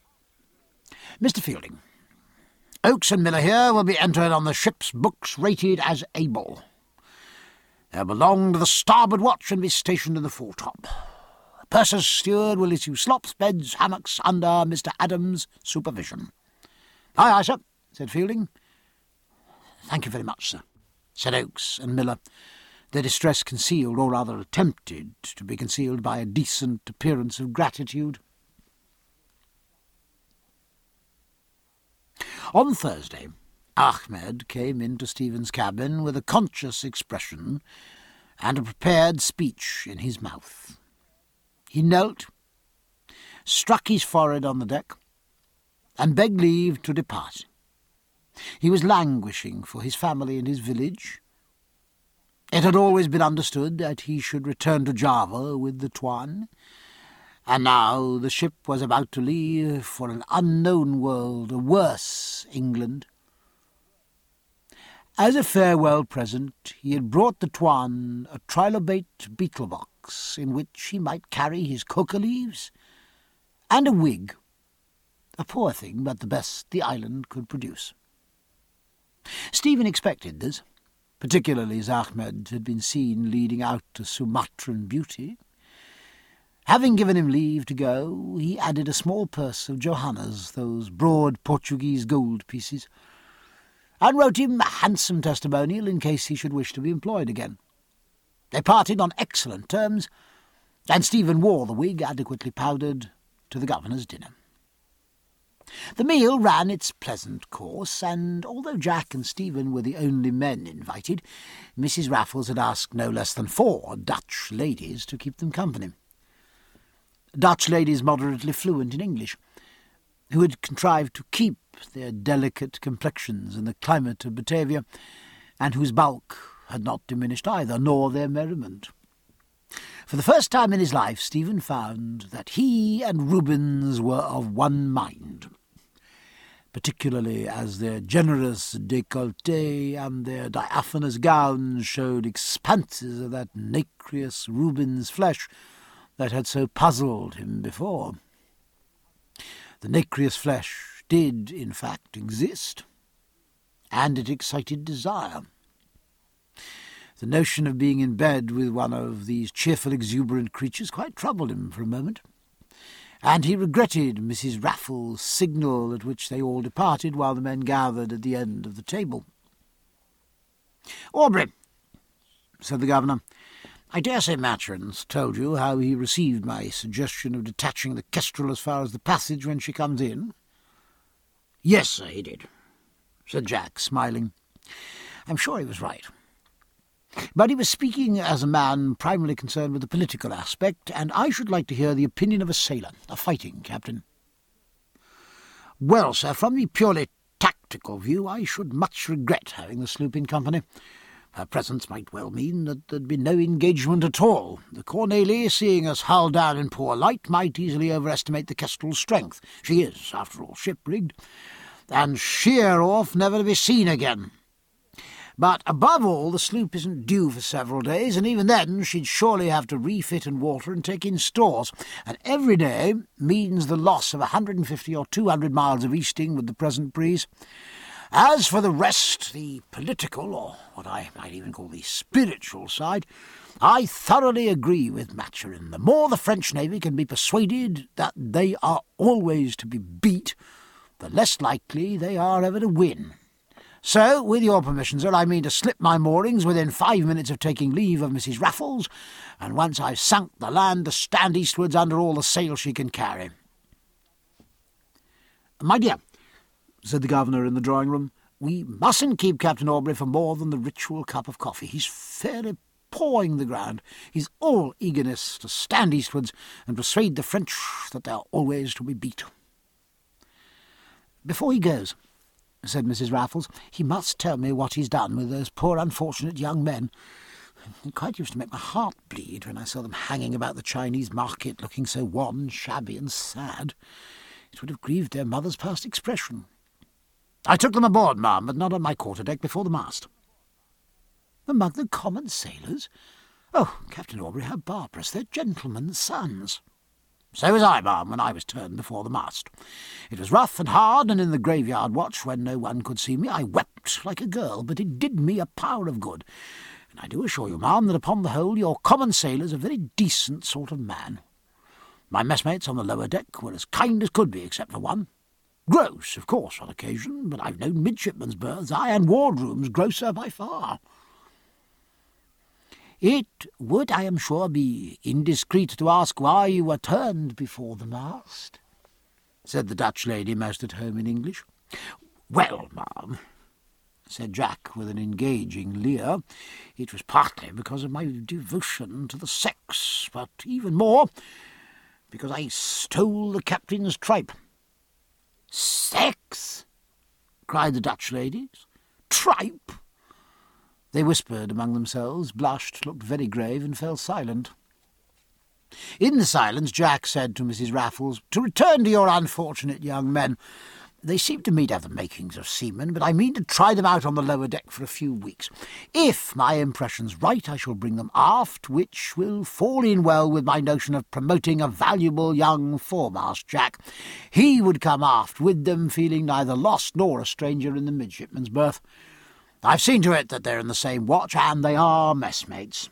Speaker 1: Mister Fielding, Oakes and Miller here will be entered on the ship's books rated as able. They'll belong to the starboard watch and be stationed in the foretop. The purser's steward will issue slops, beds, hammocks under Mister Adams' supervision." "Aye, aye, sir," said Fielding. "Thank you very much, sir," said Oakes and Miller, their distress concealed, or rather attempted to be concealed, by a decent appearance of gratitude. On Thursday, Ahmed came into Stephen's cabin with a conscious expression and a prepared speech in his mouth. He knelt, struck his forehead on the deck, and begged leave to depart. He was languishing for his family and his village. It had always been understood that he should return to Java with the Tuan, and now the ship was about to leave for an unknown world, a worse England. As a farewell present, he had brought the Tuan a trilobate beetle box in which he might carry his coca leaves and a wig, a poor thing, but the best the island could produce. Stephen expected this, particularly as Ahmed had been seen leading out a Sumatran beauty. Having given him leave to go, he added a small purse of Johanna's, those broad Portuguese gold pieces, and wrote him a handsome testimonial in case he should wish to be employed again. They parted on excellent terms, and Stephen wore the wig, adequately powdered, to the governor's dinner. The meal ran its pleasant course, and although Jack and Stephen were the only men invited, Missus Raffles had asked no less than four Dutch ladies to keep them company. Dutch ladies moderately fluent in English, who had contrived to keep their delicate complexions in the climate of Batavia, and whose bulk had not diminished either, nor their merriment. For the first time in his life, Stephen found that he and Rubens were of one mind, particularly as their generous décolleté and their diaphanous gowns showed expanses of that nacreous Rubens flesh that had so puzzled him before. The nacreous flesh did, in fact, exist, and it excited desire. The notion of being in bed with one of these cheerful, exuberant creatures quite troubled him for a moment, and he regretted Missus Raffles' signal at which they all departed while the men gathered at the end of the table. "Aubrey," said the governor, "I dare say Maturin's told you how he received my suggestion of detaching the Kestrel as far as the passage when she comes in?" "Yes, sir, he did," said Jack, smiling. "I'm sure he was right. But he was speaking as a man primarily concerned with the political aspect, and I should like to hear the opinion of a sailor, a fighting captain." "Well, sir, from the purely tactical view, I should much regret having the sloop in company. Her presence might well mean that there'd be no engagement at all. The Corneille, seeing us hull down in poor light, might easily overestimate the Kestrel's strength. She is, after all, ship-rigged, and sheer off, never to be seen again. But above all, the sloop isn't due for several days, and even then she'd surely have to refit and water and take in stores, and every day means the loss of a hundred and fifty or two hundred miles of easting with the present breeze. As for the rest, the political, or what I might even call the spiritual side, I thoroughly agree with Maturin. The more the French Navy can be persuaded that they are always to be beat, the less likely they are ever to win. So, with your permission, sir, I mean to slip my moorings within five minutes of taking leave of Missus Raffles, and once I've sunk the land, to stand eastwards under all the sail she can carry." "My dear," said the governor in the drawing-room, "we mustn't keep Captain Aubrey for more than the ritual cup of coffee. He's fairly pawing the ground. He's all eagerness to stand eastwards and persuade the French that they are always to be beat." "Before he goes," said Missus Raffles, "he must tell me what he's done with those poor unfortunate young men. It quite used to make my heart bleed when I saw them hanging about the Chinese market, looking so wan, shabby, and sad. It would have grieved their mother's past expression." "I took them aboard, ma'am, but not on my quarter-deck before the mast." "Among the common sailors? Oh, Captain Aubrey, how barbarous! They're gentlemen's sons." "So was I, ma'am, when I was turned before the mast. It was rough and hard, and in the graveyard watch, when no one could see me, I wept like a girl, but it did me a power of good. And I do assure you, ma'am, that upon the whole your common sailor's a very decent sort of man. My messmates on the lower deck were as kind as could be, except for one. Gross, of course, on occasion, but I've known midshipmen's berths, aye, and wardrooms grosser by far." "It would, I am sure, be indiscreet to ask why you were turned before the mast," said the Dutch lady, most at home in English. "Well, ma'am," said Jack with an engaging leer. "It was partly because of my devotion to the sex, but even more because I stole the captain's tripe." "Sex?" cried the Dutch ladies. "Tripe?" They whispered among themselves, blushed, looked very grave, and fell silent. In the silence Jack said to Missus Raffles, "To return to your unfortunate young men. They seem to me to have the makings of seamen, but I mean to try them out on the lower deck for a few weeks. If my impression's right, I shall bring them aft, which will fall in well with my notion of promoting a valuable young foremast Jack. He would come aft with them, feeling neither lost nor a stranger in the midshipman's berth. I've seen to it that they're in the same watch, and they are messmates."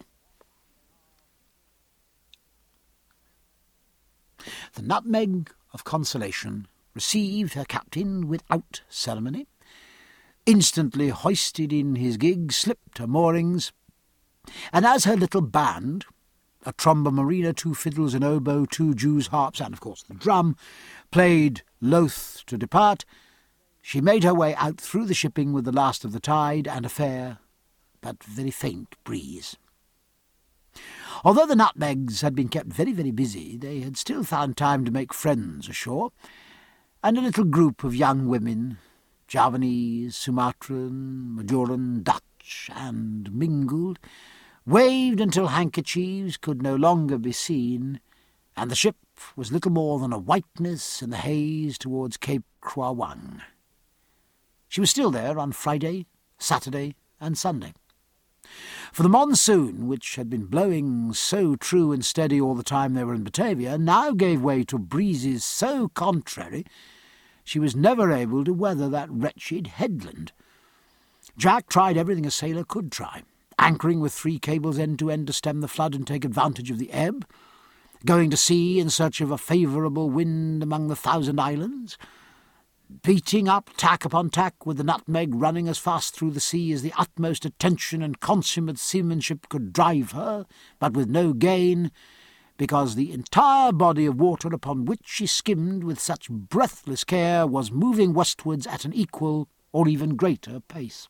Speaker 1: The Nutmeg of Consolation received her captain without ceremony, instantly hoisted in his gig, slipped her moorings, and as her little band, a tromba marina, two fiddles, an oboe, two Jews' harps, and of course the drum, played loath to depart, she made her way out through the shipping with the last of the tide and a fair but very faint breeze. Although the Nutmegs had been kept very, very busy, they had still found time to make friends ashore, and a little group of young women, Javanese, Sumatran, Majoran, Dutch, and mingled, waved until handkerchiefs could no longer be seen, and the ship was little more than a whiteness in the haze towards Cape Kwawang. She was still there on Friday, Saturday, and Sunday. For the monsoon, which had been blowing so true and steady all the time they were in Batavia, now gave way to breezes so contrary she was never able to weather that wretched headland. Jack tried everything a sailor could try, anchoring with three cables end to end to stem the flood and take advantage of the ebb, going to sea in search of a favourable wind among the Thousand Islands, beating up tack upon tack with the Nutmeg running as fast through the sea as the utmost attention and consummate seamanship could drive her, but with no gain, because the entire body of water upon which she skimmed with such breathless care was moving westwards at an equal or even greater pace.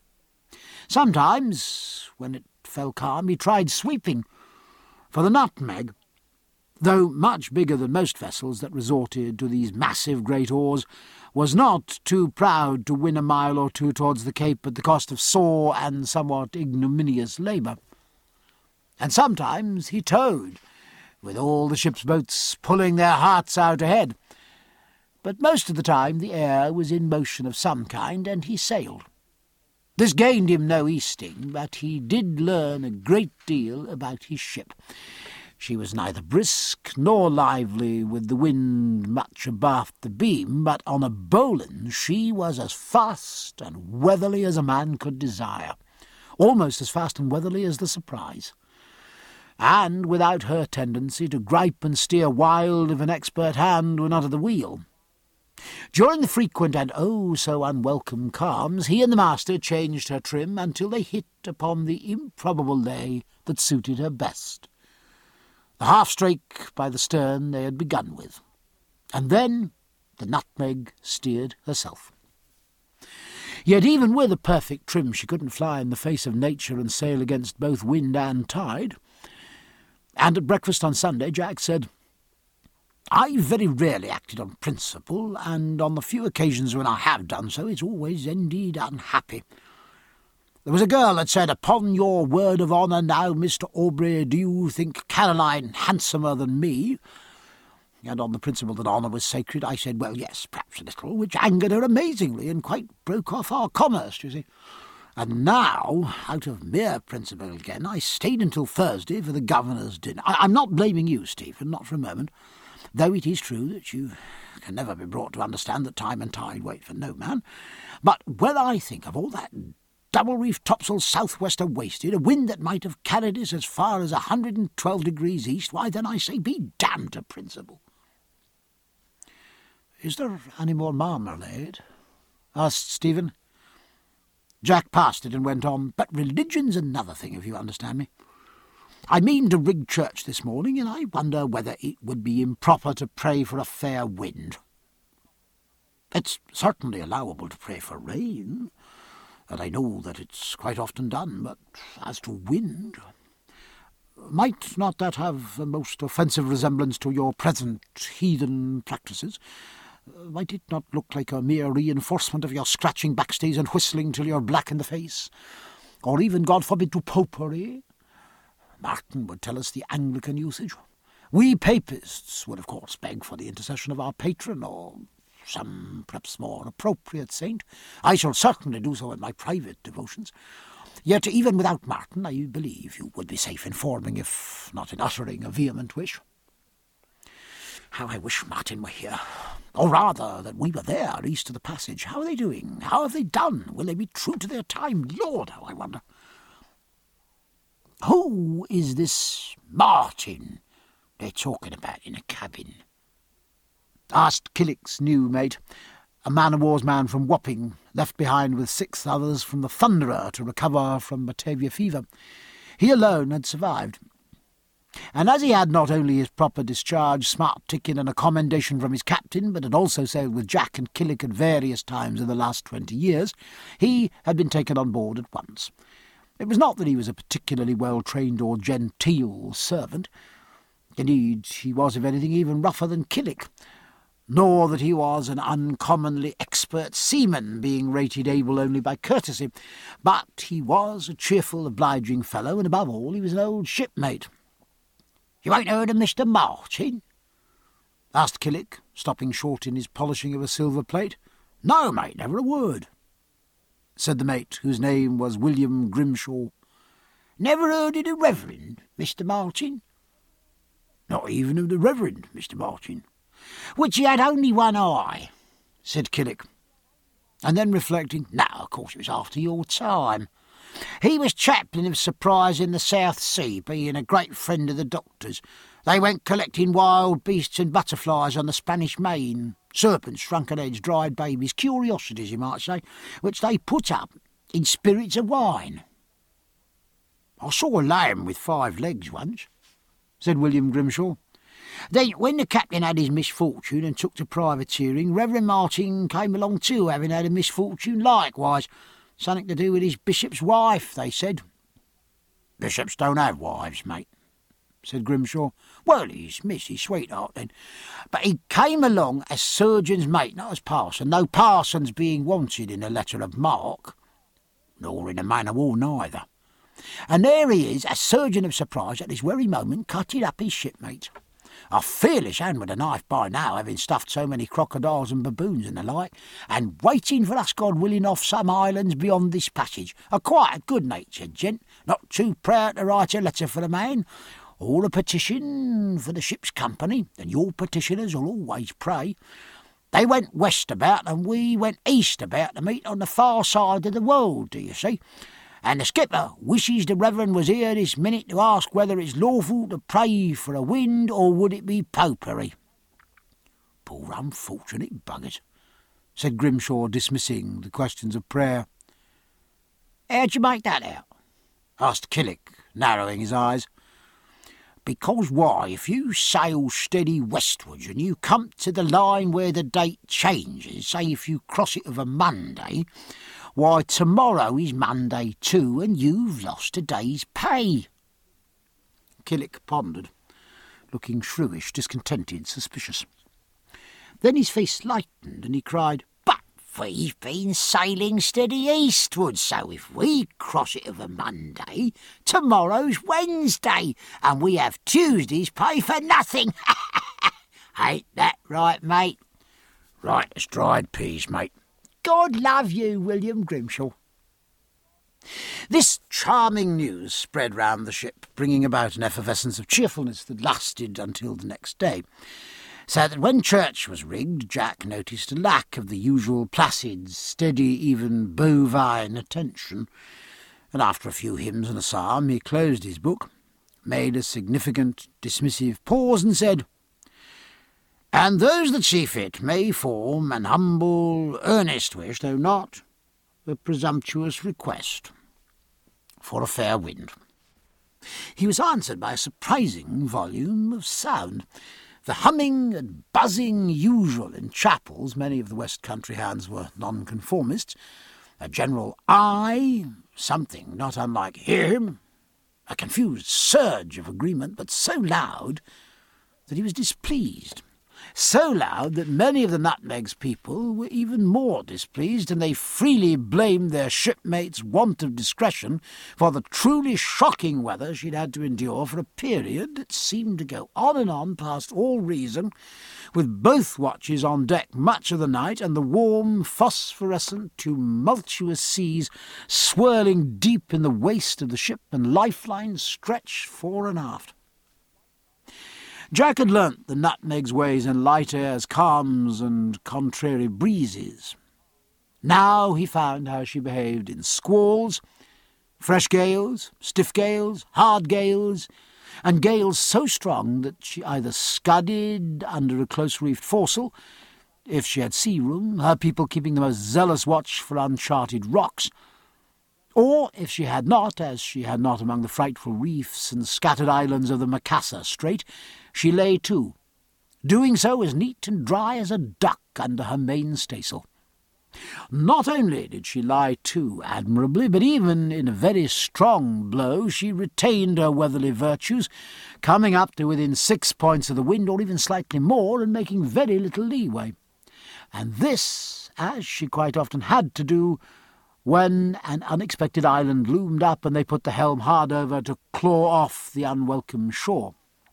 Speaker 1: Sometimes, when it fell calm, he tried sweeping, for the Nutmeg, though much bigger than most vessels that resorted to these massive great oars, was not too proud to win a mile or two towards the Cape at the cost of sore and somewhat ignominious labour. And sometimes he towed, with all the ship's boats pulling their hearts out ahead. But most of the time the air was in motion of some kind, and he sailed. This gained him no easting, but he did learn a great deal about his ship. She was neither brisk nor lively, with the wind much abaft the beam, but on a bowline she was as fast and weatherly as a man could desire, almost as fast and weatherly as the Surprise, and without her tendency to gripe and steer wild if an expert hand were not at the wheel. During the frequent and oh so unwelcome calms, he and the master changed her trim until they hit upon the improbable lay that suited her best. The half-strake by the stern they had begun with, and then the Nutmeg steered herself. Yet even with a perfect trim she couldn't fly in the face of nature and sail against both wind and tide. And at breakfast on Sunday Jack said, "I very rarely acted on principle, and on the few occasions when I have done so it's always ended unhappy. There was a girl that said, 'Upon your word of honour now, Mister Aubrey, do you think Caroline handsomer than me?' And on the principle that honour was sacred, I said, 'Well, yes, perhaps a little,' which angered her amazingly and quite broke off our commerce, you see. And now, out of mere principle again, I stayed until Thursday for the governor's dinner. I- I'm not blaming you, Stephen, not for a moment, though it is true that you can never be brought to understand that time and tide wait for no man. But when I think of all that double-reefed topsail southwester wasted, a wind that might have carried us as far as a hundred and twelve degrees east, why then I say be damned to principle." "Is there any more marmalade?" asked Stephen. Jack passed it and went on, "But religion's another thing, if you understand me. I mean to rig church this morning, and I wonder whether it would be improper to pray for a fair wind. It's certainly allowable to pray for rain, and I know that it's quite often done, but as to wind, might not that have a most offensive resemblance to your present heathen practices? Might it not look like a mere reinforcement of your scratching backstays and whistling till you're black in the face? Or even, God forbid, to popery? Martin would tell us the Anglican usage. We papists would, of course, beg for the intercession of our patron, or some perhaps more appropriate saint. I shall certainly do so in my private devotions. Yet even without Martin, I believe you would be safe in forming, if not in uttering, a vehement wish. How I wish Martin were here, or rather that we were there, east of the passage. How are they doing? How have they done? Will they be true to their time? Lord, how I wonder. Who is this Martin they're talking about in a cabin? Asked Killick's new mate, a man-of-war's man from Wapping, left behind with six others from the Thunderer to recover from Batavia fever. He alone had survived. And as he had not only his proper discharge, smart ticket and a commendation from his captain, but had also sailed with Jack and Killick at various times in the last twenty years, he had been taken on board at once. It was not that he was a particularly well-trained or genteel servant. Indeed, he was, if anything, even rougher than Killick, nor that he was an uncommonly expert seaman, being rated able only by courtesy. But he was a cheerful, obliging fellow, and above all, he was an old shipmate. "You ain't heard of Mister Martin?" asked Killick, stopping short in his polishing of a silver plate. "No, mate, never a word," said the mate, whose name was William Grimshaw. "Never heard of the Reverend, Mister Martin?" "Not even of the Reverend, Mister Martin." "Which he had only one eye," said Killick. And then reflecting, "No, of course it was after your time. He was chaplain of surprise in the South Sea, being a great friend of the doctor's. They went collecting wild beasts and butterflies on the Spanish Main, serpents, shrunken heads, dried babies, curiosities, you might say, which they put up in spirits of wine." "I saw a lamb with five legs once," said William Grimshaw. "Then, when the captain had his misfortune and took to privateering, Reverend Martin came along too, having had a misfortune likewise. Something to do with his bishop's wife, they said." "Bishops don't have wives, mate," said Grimshaw. "Well, his miss, his sweetheart, then. But he came along as surgeon's mate, not as parson, no parsons being wanted in the letter of marque, nor in a man-of-war neither. And there he is, as surgeon of surprise, at this very moment, cutting up his shipmate. A fearless hand with a knife by now, having stuffed so many crocodiles and baboons and the like, and waiting for us, God willing, off some islands beyond this passage. A quite good-natured gent, not too proud to write a letter for the man, or a petition for the ship's company, and your petitioners will always pray. They went west about, and we went east about to meet on the far side of the world, do you see? And the skipper wishes the Reverend was here this minute to ask whether it's lawful to pray for a wind, or would it be popery." "Poor unfortunate buggers," said Grimshaw, dismissing the questions of prayer. "How'd you make that out?" asked Killick, narrowing his eyes. "Because why, if you sail steady westwards and you come to the line where the date changes, say if you cross it of a Monday, why, tomorrow is Monday too, and you've lost a day's pay." Killick pondered, looking shrewish, discontented, suspicious. Then his face lightened, and he cried, "But we've been sailing steady eastward, so if we cross it of a Monday, tomorrow's Wednesday, and we have Tuesday's pay for nothing. Ain't that right, mate?" "Right as dried peas, mate." "God love you, William Grimshaw." This charming news spread round the ship, bringing about an effervescence of cheerfulness that lasted until the next day, so that when church was rigged, Jack noticed a lack of the usual placid, steady, even bovine attention, and after a few hymns and a psalm he closed his book, made a significant, dismissive pause, and said, "And those that see fit may form an humble, earnest wish, though not a presumptuous request, for a fair wind." He was answered by a surprising volume of sound. The humming and buzzing usual in chapels, many of the West Country hands were nonconformists, a general "aye," something not unlike "him," a confused surge of agreement, but so loud that he was displeased. So loud that many of the Nutmeg's people were even more displeased, and they freely blamed their shipmates' want of discretion for the truly shocking weather she'd had to endure for a period that seemed to go on and on past all reason, with both watches on deck much of the night and the warm, phosphorescent, tumultuous seas swirling deep in the waist of the ship and lifelines stretched fore and aft. Jack had learnt the Nutmeg's ways in light airs, calms, and contrary breezes. Now he found how she behaved in squalls, fresh gales, stiff gales, hard gales, and gales so strong that she either scudded under a close-reefed foresail, if she had sea room, her people keeping the most zealous watch for uncharted rocks, or, if she had not, as she had not among the frightful reefs and scattered islands of the Macassar Strait, she lay to, doing so as neat and dry as a duck under her mainstaysail. Not only did she lie to admirably, but even in a very strong blow she retained her weatherly virtues, coming up to within six points of the wind, or even slightly more, and making very little leeway. And this, as she quite often had to do, when an unexpected island loomed up and they put the helm hard over to claw off the unwelcome shore.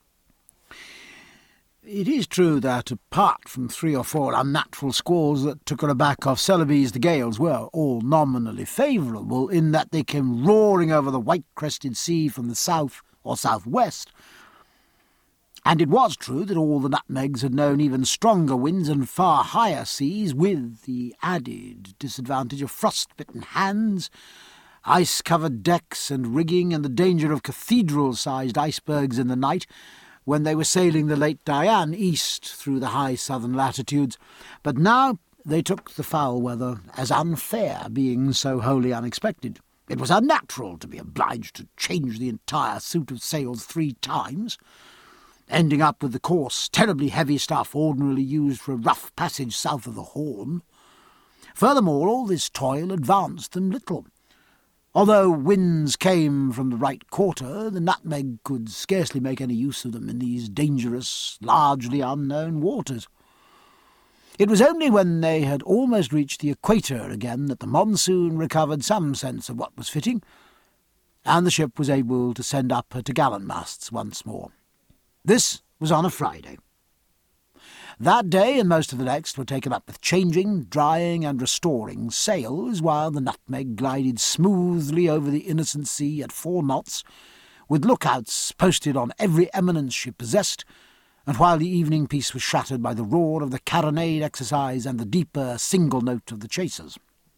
Speaker 1: It is true that, apart from three or four unnatural squalls that took her aback off Celebes, the gales were all nominally favourable, in that they came roaring over the white-crested sea from the south or south-west. And it was true that all the Nutmegs had known even stronger winds and far higher seas, with the added disadvantage of frost-bitten hands, ice-covered decks and rigging, and the danger of cathedral-sized icebergs in the night, when they were sailing the Lake Diane east through the high southern latitudes. But now they took the foul weather as unfair, being so wholly unexpected. It was unnatural to be obliged to change the entire suit of sails three times, ending up with the coarse, terribly heavy stuff ordinarily used for a rough passage south of the Horn. Furthermore, all this toil advanced them little. Although winds came from the right quarter, the Nutmeg could scarcely make any use of them in these dangerous, largely unknown waters. It was only when they had almost reached the equator again that the monsoon recovered some sense of what was fitting, and the ship was able to send up her topgallant-masts once more. This was on a Friday. That day and most of the next were taken up with changing, drying, and restoring sails, while the Nutmeg glided smoothly over the innocent sea at four knots, with lookouts posted on every eminence she possessed, and while the evening peace was shattered by the roar of the carronade exercise and the deeper single note of the chasers.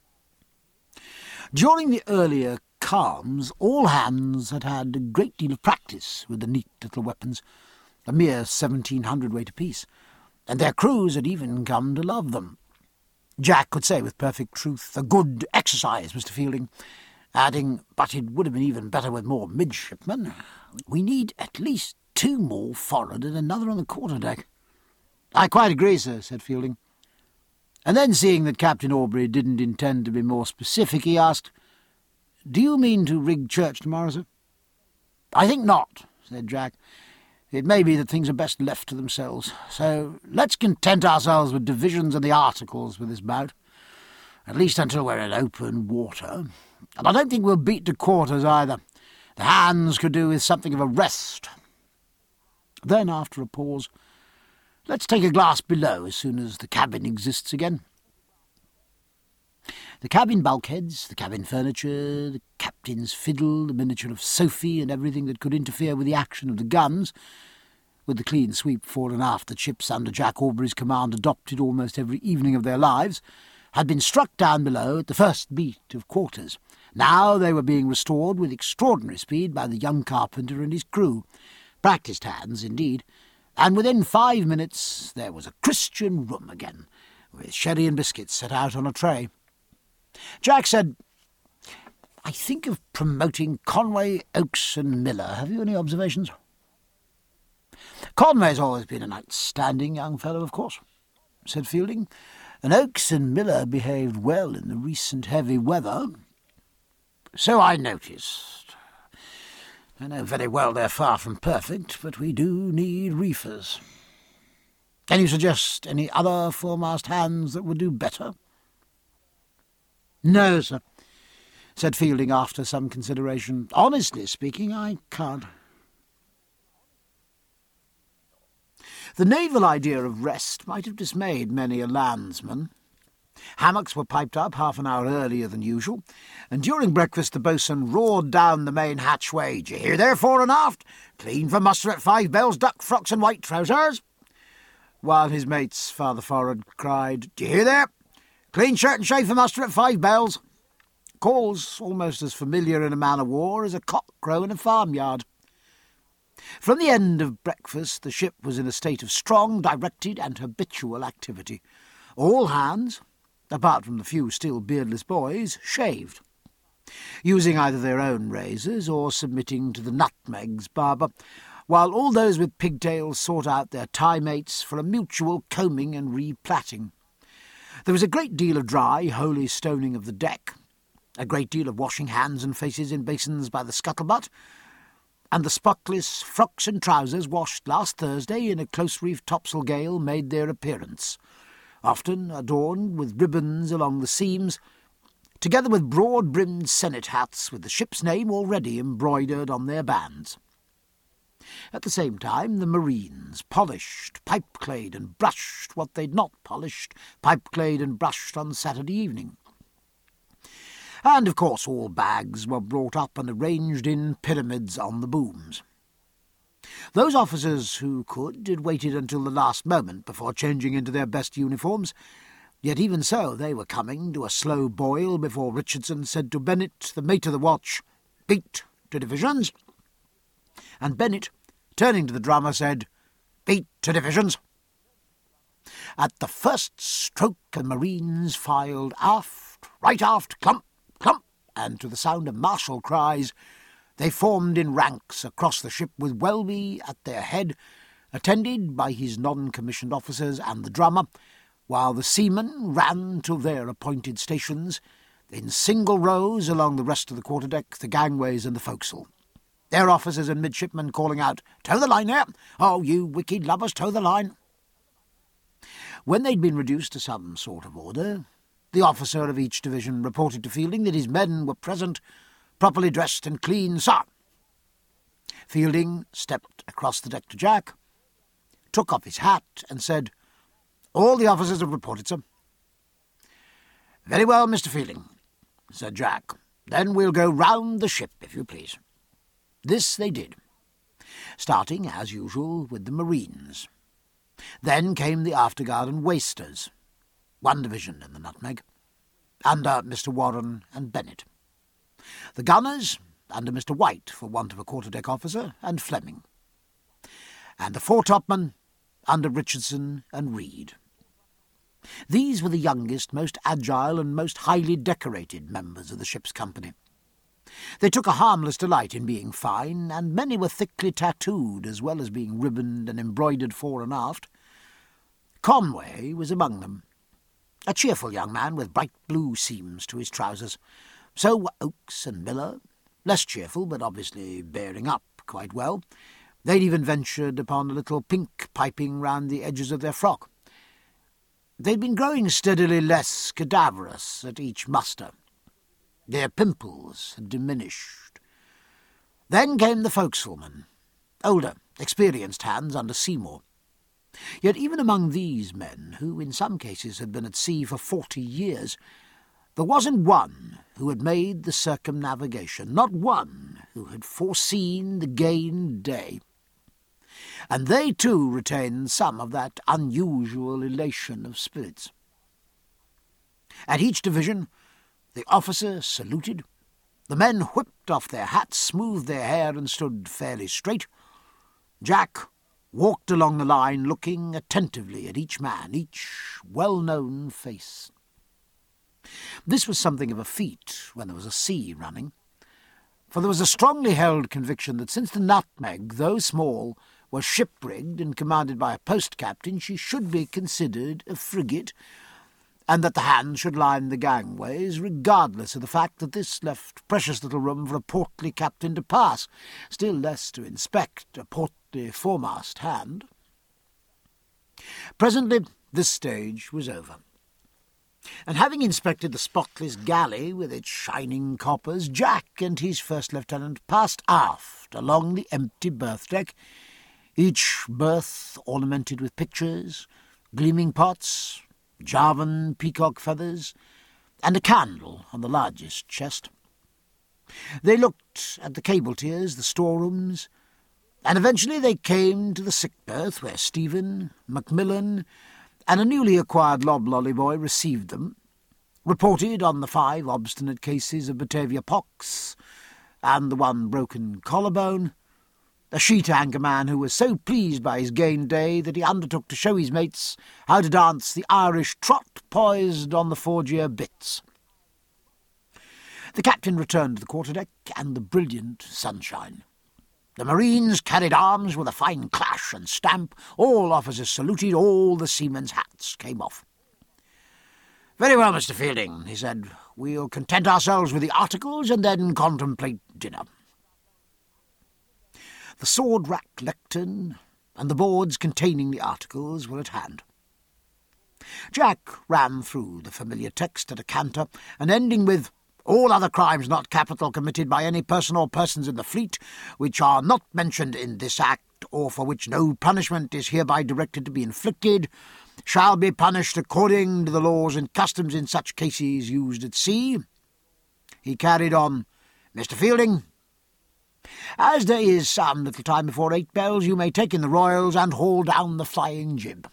Speaker 1: During the earlier calms, all hands had had a great deal of practice with the neat little weapons, a mere seventeen hundredweight apiece, and their crews had even come to love them. Jack could say with perfect truth, "A good exercise, Mister Fielding," adding, "But it would have been even better with more midshipmen. We need at least two more forward and another on the quarter-deck." "I quite agree, sir," said Fielding. And then, seeing that Captain Aubrey didn't intend to be more specific, he asked, "Do you mean to rig church tomorrow, sir?" "I think not," said Jack. "It may be that things are best left to themselves. So let's content ourselves with divisions and the articles for this bout, at least until we're in open water. And I don't think we'll beat to quarters either. The hands could do with something of a rest." Then, after a pause, "Let's take a glass below as soon as the cabin exists again." The cabin bulkheads, the cabin furniture, the captain's fiddle, the miniature of Sophie, and everything that could interfere with the action of the guns, with the clean sweep fore and aft that ships under Jack Aubrey's command adopted almost every evening of their lives, had been struck down below at the first beat of quarters. Now they were being restored with extraordinary speed by the young carpenter and his crew, practised hands indeed, and within five minutes there was a Christian room again, with sherry and biscuits set out on a tray. Jack said, "I think of promoting Conway, Oakes and Miller. Have you any observations?" "Conway's always been an outstanding young fellow, of course," said Fielding. and Oakes and Miller behaved well in the recent heavy weather. So I noticed. I know very well they're far from perfect, but we do need reefers. Can you suggest any other foremast hands that would do better? No, sir, said Fielding after some consideration. Honestly speaking, I can't. The naval idea of rest might have dismayed many a landsman. Hammocks were piped up half an hour earlier than usual, and during breakfast the boatswain roared down the main hatchway, "D'ye hear there, fore and aft? Clean for muster at five bells, duck frocks and white trousers," while his mates farther forward cried, "D'ye hear there? Clean shirt and shave for muster at five bells." Calls almost as familiar in a man-of-war as a cock crow in a farmyard. From the end of breakfast the ship was in a state of strong, directed and habitual activity. All hands, apart from the few still beardless boys, shaved, using either their own razors or submitting to the Nutmeg's barber, while all those with pigtails sought out their tie-mates for a mutual combing and replaiting. There was a great deal of dry, holy stoning of the deck, a great deal of washing hands and faces in basins by the scuttlebutt, and the spotless frocks and trousers washed last Thursday in a close-reefed topsail gale made their appearance, often adorned with ribbons along the seams, together with broad-brimmed senate hats with the ship's name already embroidered on their bands. At the same time the marines polished, pipe-clayed and brushed what they'd not polished, pipe-clayed and brushed on Saturday evening. And, of course, all bags were brought up and arranged in pyramids on the booms. Those officers who could had waited until the last moment before changing into their best uniforms, yet even so they were coming to a slow boil before Richardson said to Bennett, the mate of the watch, "Beat to divisions," and Bennett, turning to the drummer, said, "Beat to divisions." At the first stroke the marines filed aft, right aft, clump, clump, and to the sound of martial cries they formed in ranks across the ship with Welby at their head, attended by his non-commissioned officers and the drummer, while the seamen ran to their appointed stations in single rows along the rest of the quarter-deck, the gangways and the forecastle. Their officers and midshipmen calling out, "Tow the line there! Oh, you wicked lubbers, tow the line!" When they'd been reduced to some sort of order, the officer of each division reported to Fielding that his men were present, properly dressed and clean, sir. Fielding stepped across the deck to Jack, took off his hat and said, "All the officers have reported, sir." "Very well, Mister Fielding," said Jack. "Then we'll go round the ship, if you please." This they did, starting, as usual, with the marines. Then came the afterguard and wasters, one division in the Nutmeg, under Mister Warren and Bennett. The gunners, under Mister White, for want of a quarter-deck officer, and Fleming. And the foretopmen, under Richardson and Reed. These were the youngest, most agile, and most highly decorated members of the ship's company. They took a harmless delight in being fine, and many were thickly tattooed, as well as being ribboned and embroidered fore and aft. Conway was among them, a cheerful young man with bright blue seams to his trousers. So were Oakes and Miller, less cheerful, but obviously bearing up quite well. They'd even ventured upon a little pink piping round the edges of their frock. They'd been growing steadily less cadaverous at each muster. Their pimples had diminished. Then came the forecastlemen, older, experienced hands under Seymour. Yet even among these men, who in some cases had been at sea for forty years, there wasn't one who had made the circumnavigation, not one who had foreseen the gained day. And they too retained some of that unusual elation of spirits. At each division the officer saluted, the men whipped off their hats, smoothed their hair, and stood fairly straight. Jack walked along the line, looking attentively at each man, each well-known face. This was something of a feat when there was a sea running, for there was a strongly held conviction that since the Nutmeg, though small, was ship-rigged and commanded by a post-captain, she should be considered a frigate, and that the hands should line the gangways, regardless of the fact that this left precious little room for a portly captain to pass, still less to inspect a portly foremast hand. Presently this stage was over, and having inspected the spotless galley with its shining coppers, Jack and his first lieutenant passed aft along the empty berth-deck, each berth ornamented with pictures, gleaming pots, Javan peacock feathers, and a candle on the largest chest. They looked at the cable tiers, the storerooms, and eventually they came to the sick berth where Stephen, Macmillan, and a newly acquired loblolly boy received them, reported on the five obstinate cases of Batavia pox, and the one broken collarbone, a sheet-anchor man who was so pleased by his gained day that he undertook to show his mates how to dance the Irish trot poised on the four-gear bits. The captain returned to the quarter-deck and the brilliant sunshine. The marines carried arms with a fine clash and stamp, all officers saluted, all the seamen's hats came off. "Very well, Mister Fielding," he said, "we'll content ourselves with the articles and then contemplate dinner." The sword-rack lectern and the boards containing the articles were at hand. Jack ran through the familiar text at a canter, and ending with "all other crimes not capital committed by any person or persons in the fleet, which are not mentioned in this act, or for which no punishment is hereby directed to be inflicted, shall be punished according to the laws and customs in such cases used at sea," he carried on, "Mister Fielding, as there is some little time before eight bells, you may take in the royals and haul down the flying jib."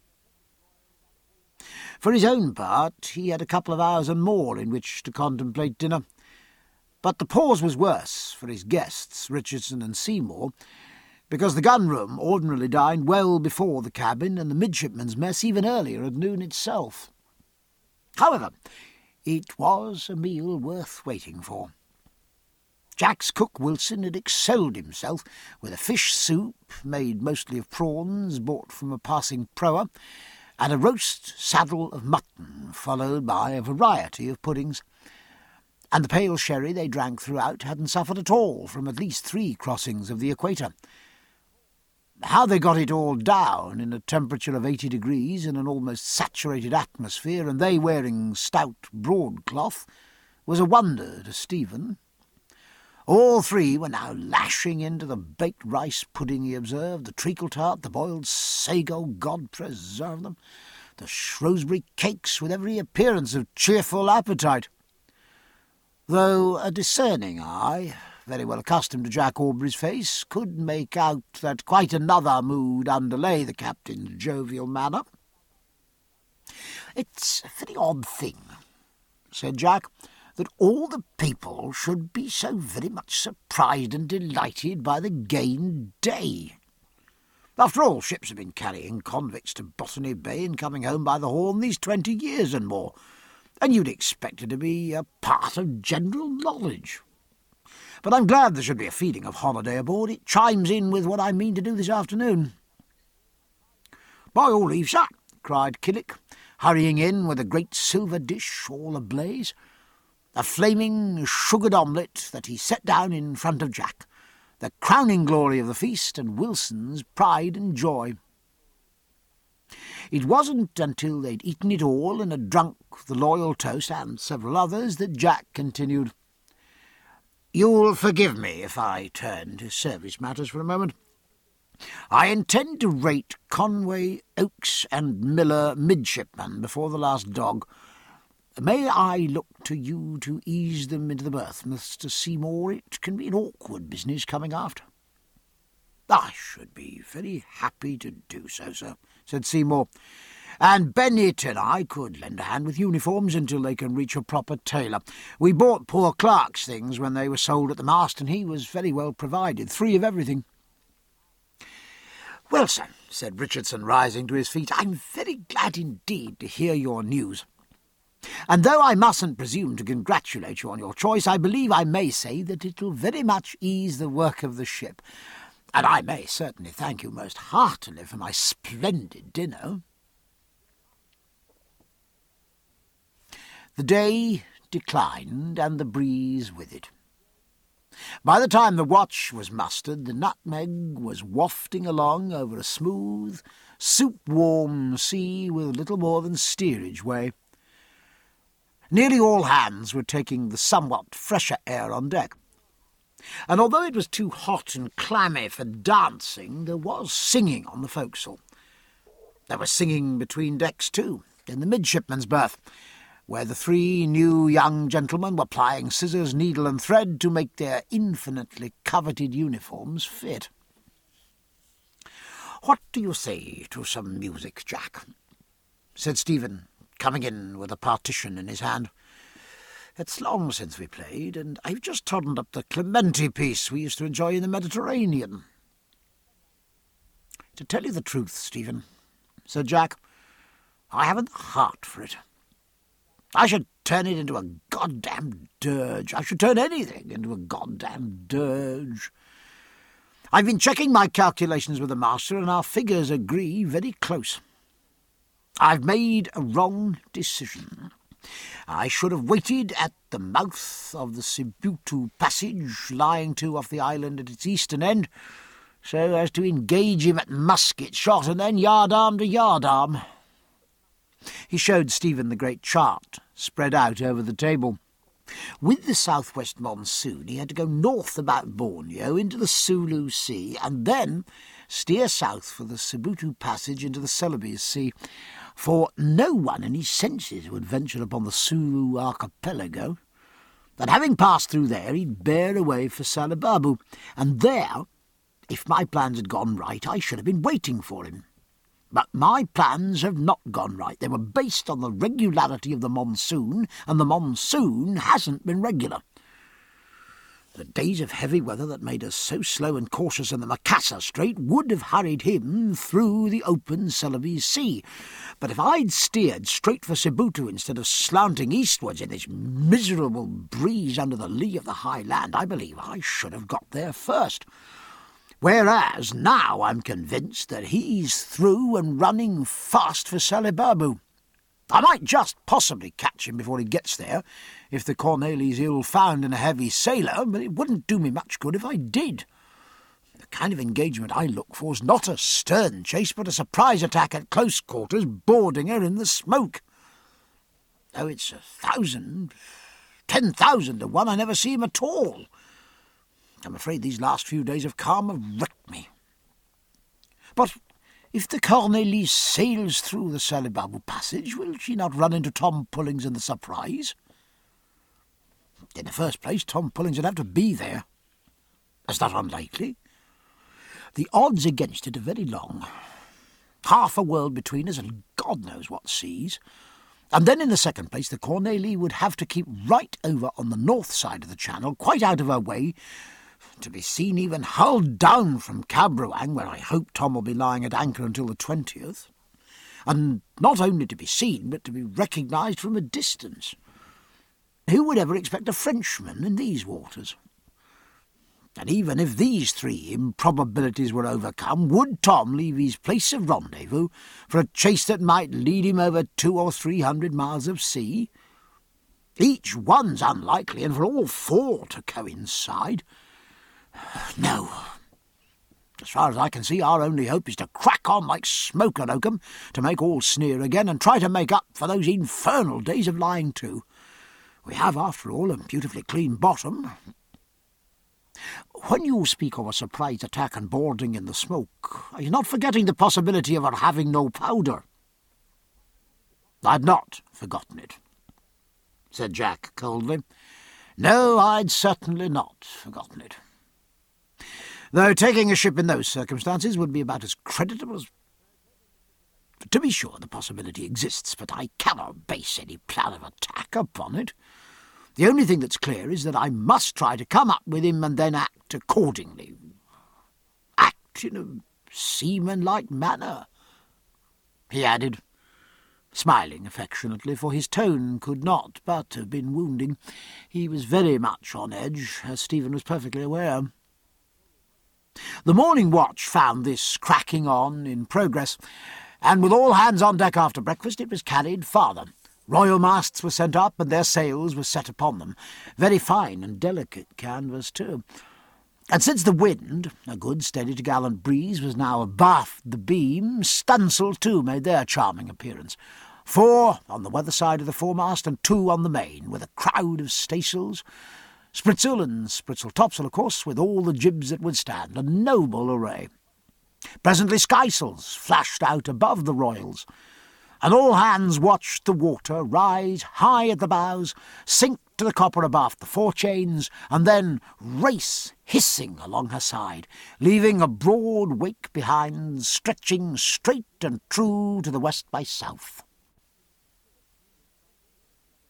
Speaker 1: For his own part, he had a couple of hours and more in which to contemplate dinner. But the pause was worse for his guests, Richardson and Seymour, because the gun-room ordinarily dined well before the cabin, and the midshipmen's mess even earlier at noon itself. However, it was a meal worth waiting for. Jack's cook, Wilson, had excelled himself with a fish soup made mostly of prawns bought from a passing proa, and a roast saddle of mutton, followed by a variety of puddings. And the pale sherry they drank throughout hadn't suffered at all from at least three crossings of the equator. How they got it all down in a temperature of eighty degrees in an almost saturated atmosphere, and they wearing stout broadcloth, was a wonder to Stephen. All three were now lashing into the baked rice pudding, he observed, the treacle tart, the boiled sago, God preserve them, the Shrewsbury cakes, with every appearance of cheerful appetite. Though a discerning eye, very well accustomed to Jack Aubrey's face, could make out that quite another mood underlay the captain's jovial manner. "It's a very odd thing," said Jack, "that all the people should be so very much surprised and delighted by the gained day. After all, ships have been carrying convicts to Botany Bay and coming home by the Horn these twenty years and more, and you'd expect it to be a part of general knowledge. But I'm glad there should be a feeling of holiday aboard. It chimes in with what I mean to do this afternoon." "By all leave, sir," cried Killick, hurrying in with a great silver dish all ablaze, a flaming sugared omelette that he set down in front of Jack, the crowning glory of the feast and Wilson's pride and joy. It wasn't until they'd eaten it all and had drunk the loyal toast and several others that Jack continued, "You'll forgive me if I turn to service matters for a moment. I intend to rate Conway, Oakes, and Miller midshipmen before the last dog. May I look to you to ease them into the berth, Mister Seymour? It can be an awkward business coming aft." "I should be very happy to do so, sir," said Seymour, "and Bennett and I could lend a hand with uniforms until they can reach a proper tailor. We bought poor Clark's things when they were sold at the mast, and he was very well provided, three of everything." "Well, sir," said Richardson, rising to his feet, "I'm very glad indeed to hear your news. And though I mustn't presume to congratulate you on your choice, I believe I may say that it will very much ease the work of the ship, and I may certainly thank you most heartily for my splendid dinner." The day declined, and the breeze with it. By the time the watch was mustered, the Nutmeg was wafting along over a smooth, soup-warm sea with little more than steerage way. Nearly all hands were taking the somewhat fresher air on deck, and although it was too hot and clammy for dancing, there was singing on the forecastle. There was singing between decks, too, in the midshipman's berth, where the three new young gentlemen were plying scissors, needle and thread to make their infinitely coveted uniforms fit. "What do you say to some music, Jack?" said Stephen, coming in with a partition in his hand. "It's long since we played, and I've just turned up the Clementi piece we used to enjoy in the Mediterranean." "To tell you the truth, Stephen," said Jack, "I haven't the heart for it. I should turn it into a goddamn dirge. I should turn anything into a goddamn dirge. I've been checking my calculations with the master, and our figures agree very close. I've made a wrong decision. I should have waited at the mouth of the Sibutu Passage, lying to off the island at its eastern end, so as to engage him at musket shot, and then yardarm to yardarm." He showed Stephen the great chart spread out over the table. With the southwest monsoon, he had to go north about Borneo into the Sulu Sea, and then steer south for the Sibutu Passage into the Celebes Sea, for no one in his senses would venture upon the Sulu archipelago. And having passed through there, he'd bear away for Salibabu, and there, if my plans had gone right, I should have been waiting for him. But my plans have not gone right. They were based on the regularity of the monsoon, and the monsoon hasn't been regular. The days of heavy weather that made us so slow and cautious in the Makassar Strait would have hurried him through the open Celebes Sea. But if I'd steered straight for Sibutu instead of slanting eastwards in this miserable breeze under the lee of the high land, I believe I should have got there first. Whereas now I'm convinced that he's through and running fast for Salibabu. I might just possibly catch him before he gets there, if the Corneli's ill-found and a heavy sailer, but it wouldn't do me much good if I did. The kind of engagement I look for is not a stern chase, but a surprise attack at close quarters, boarding her in the smoke. Though it's a thousand, ten thousand to one, I never see him at all. I'm afraid these last few days of calm have wrecked me. But if the Cornelie sails through the Salibabu Passage, will she not run into Tom Pullings in the Surprise? In the first place, Tom Pullings would have to be there. Is that unlikely? The odds against it are very long. Half a world between us and God knows what seas. And then in the second place, the Cornelie would have to keep right over on the north side of the channel, quite out of her way, to be seen even hull down from Cabroang, where I hope Tom will be lying at anchor until the twentieth, and not only to be seen, but to be recognised from a distance. Who would ever expect a Frenchman in these waters? And even if these three improbabilities were overcome, would Tom leave his place of rendezvous for a chase that might lead him over two or three hundred miles of sea? Each one's unlikely, and for all four to coincide. No. As far as I can see, our only hope is to crack on like smoke and oakum, to make all sneer again, and try to make up for those infernal days of lying to. We have, after all, a beautifully clean bottom. When you speak of a surprise attack and boarding in the smoke, are you not forgetting the possibility of our having no powder? I'd not forgotten it, said Jack coldly. No, I'd certainly not forgotten it. Though taking a ship in those circumstances would be about as creditable as... To be sure, the possibility exists, but I cannot base any plan of attack upon it. The only thing that's clear is that I must try to come up with him and then act accordingly. Act in a seaman-like manner, he added, smiling affectionately, for his tone could not but have been wounding. He was very much on edge, as Stephen was perfectly aware. The morning watch found this cracking on in progress, and with all hands on deck after breakfast, it was carried farther, Royal masts were sent up, and their sails were set upon them. Very fine and delicate canvas, too. And since the wind, a good steady to gallant breeze, was now abaft the beam, stunsails too made their charming appearance. Four on the weather side of the foremast, and two on the main, with a crowd of staysails. Spritsail and spritsail topsail, of course, with all the jibs that would stand, a noble array. Presently skysails flashed out above the royals, and all hands watched the water rise high at the bows, sink to the copper abaft the forechains, and then race hissing along her side, leaving a broad wake behind, stretching straight and true to the west by south.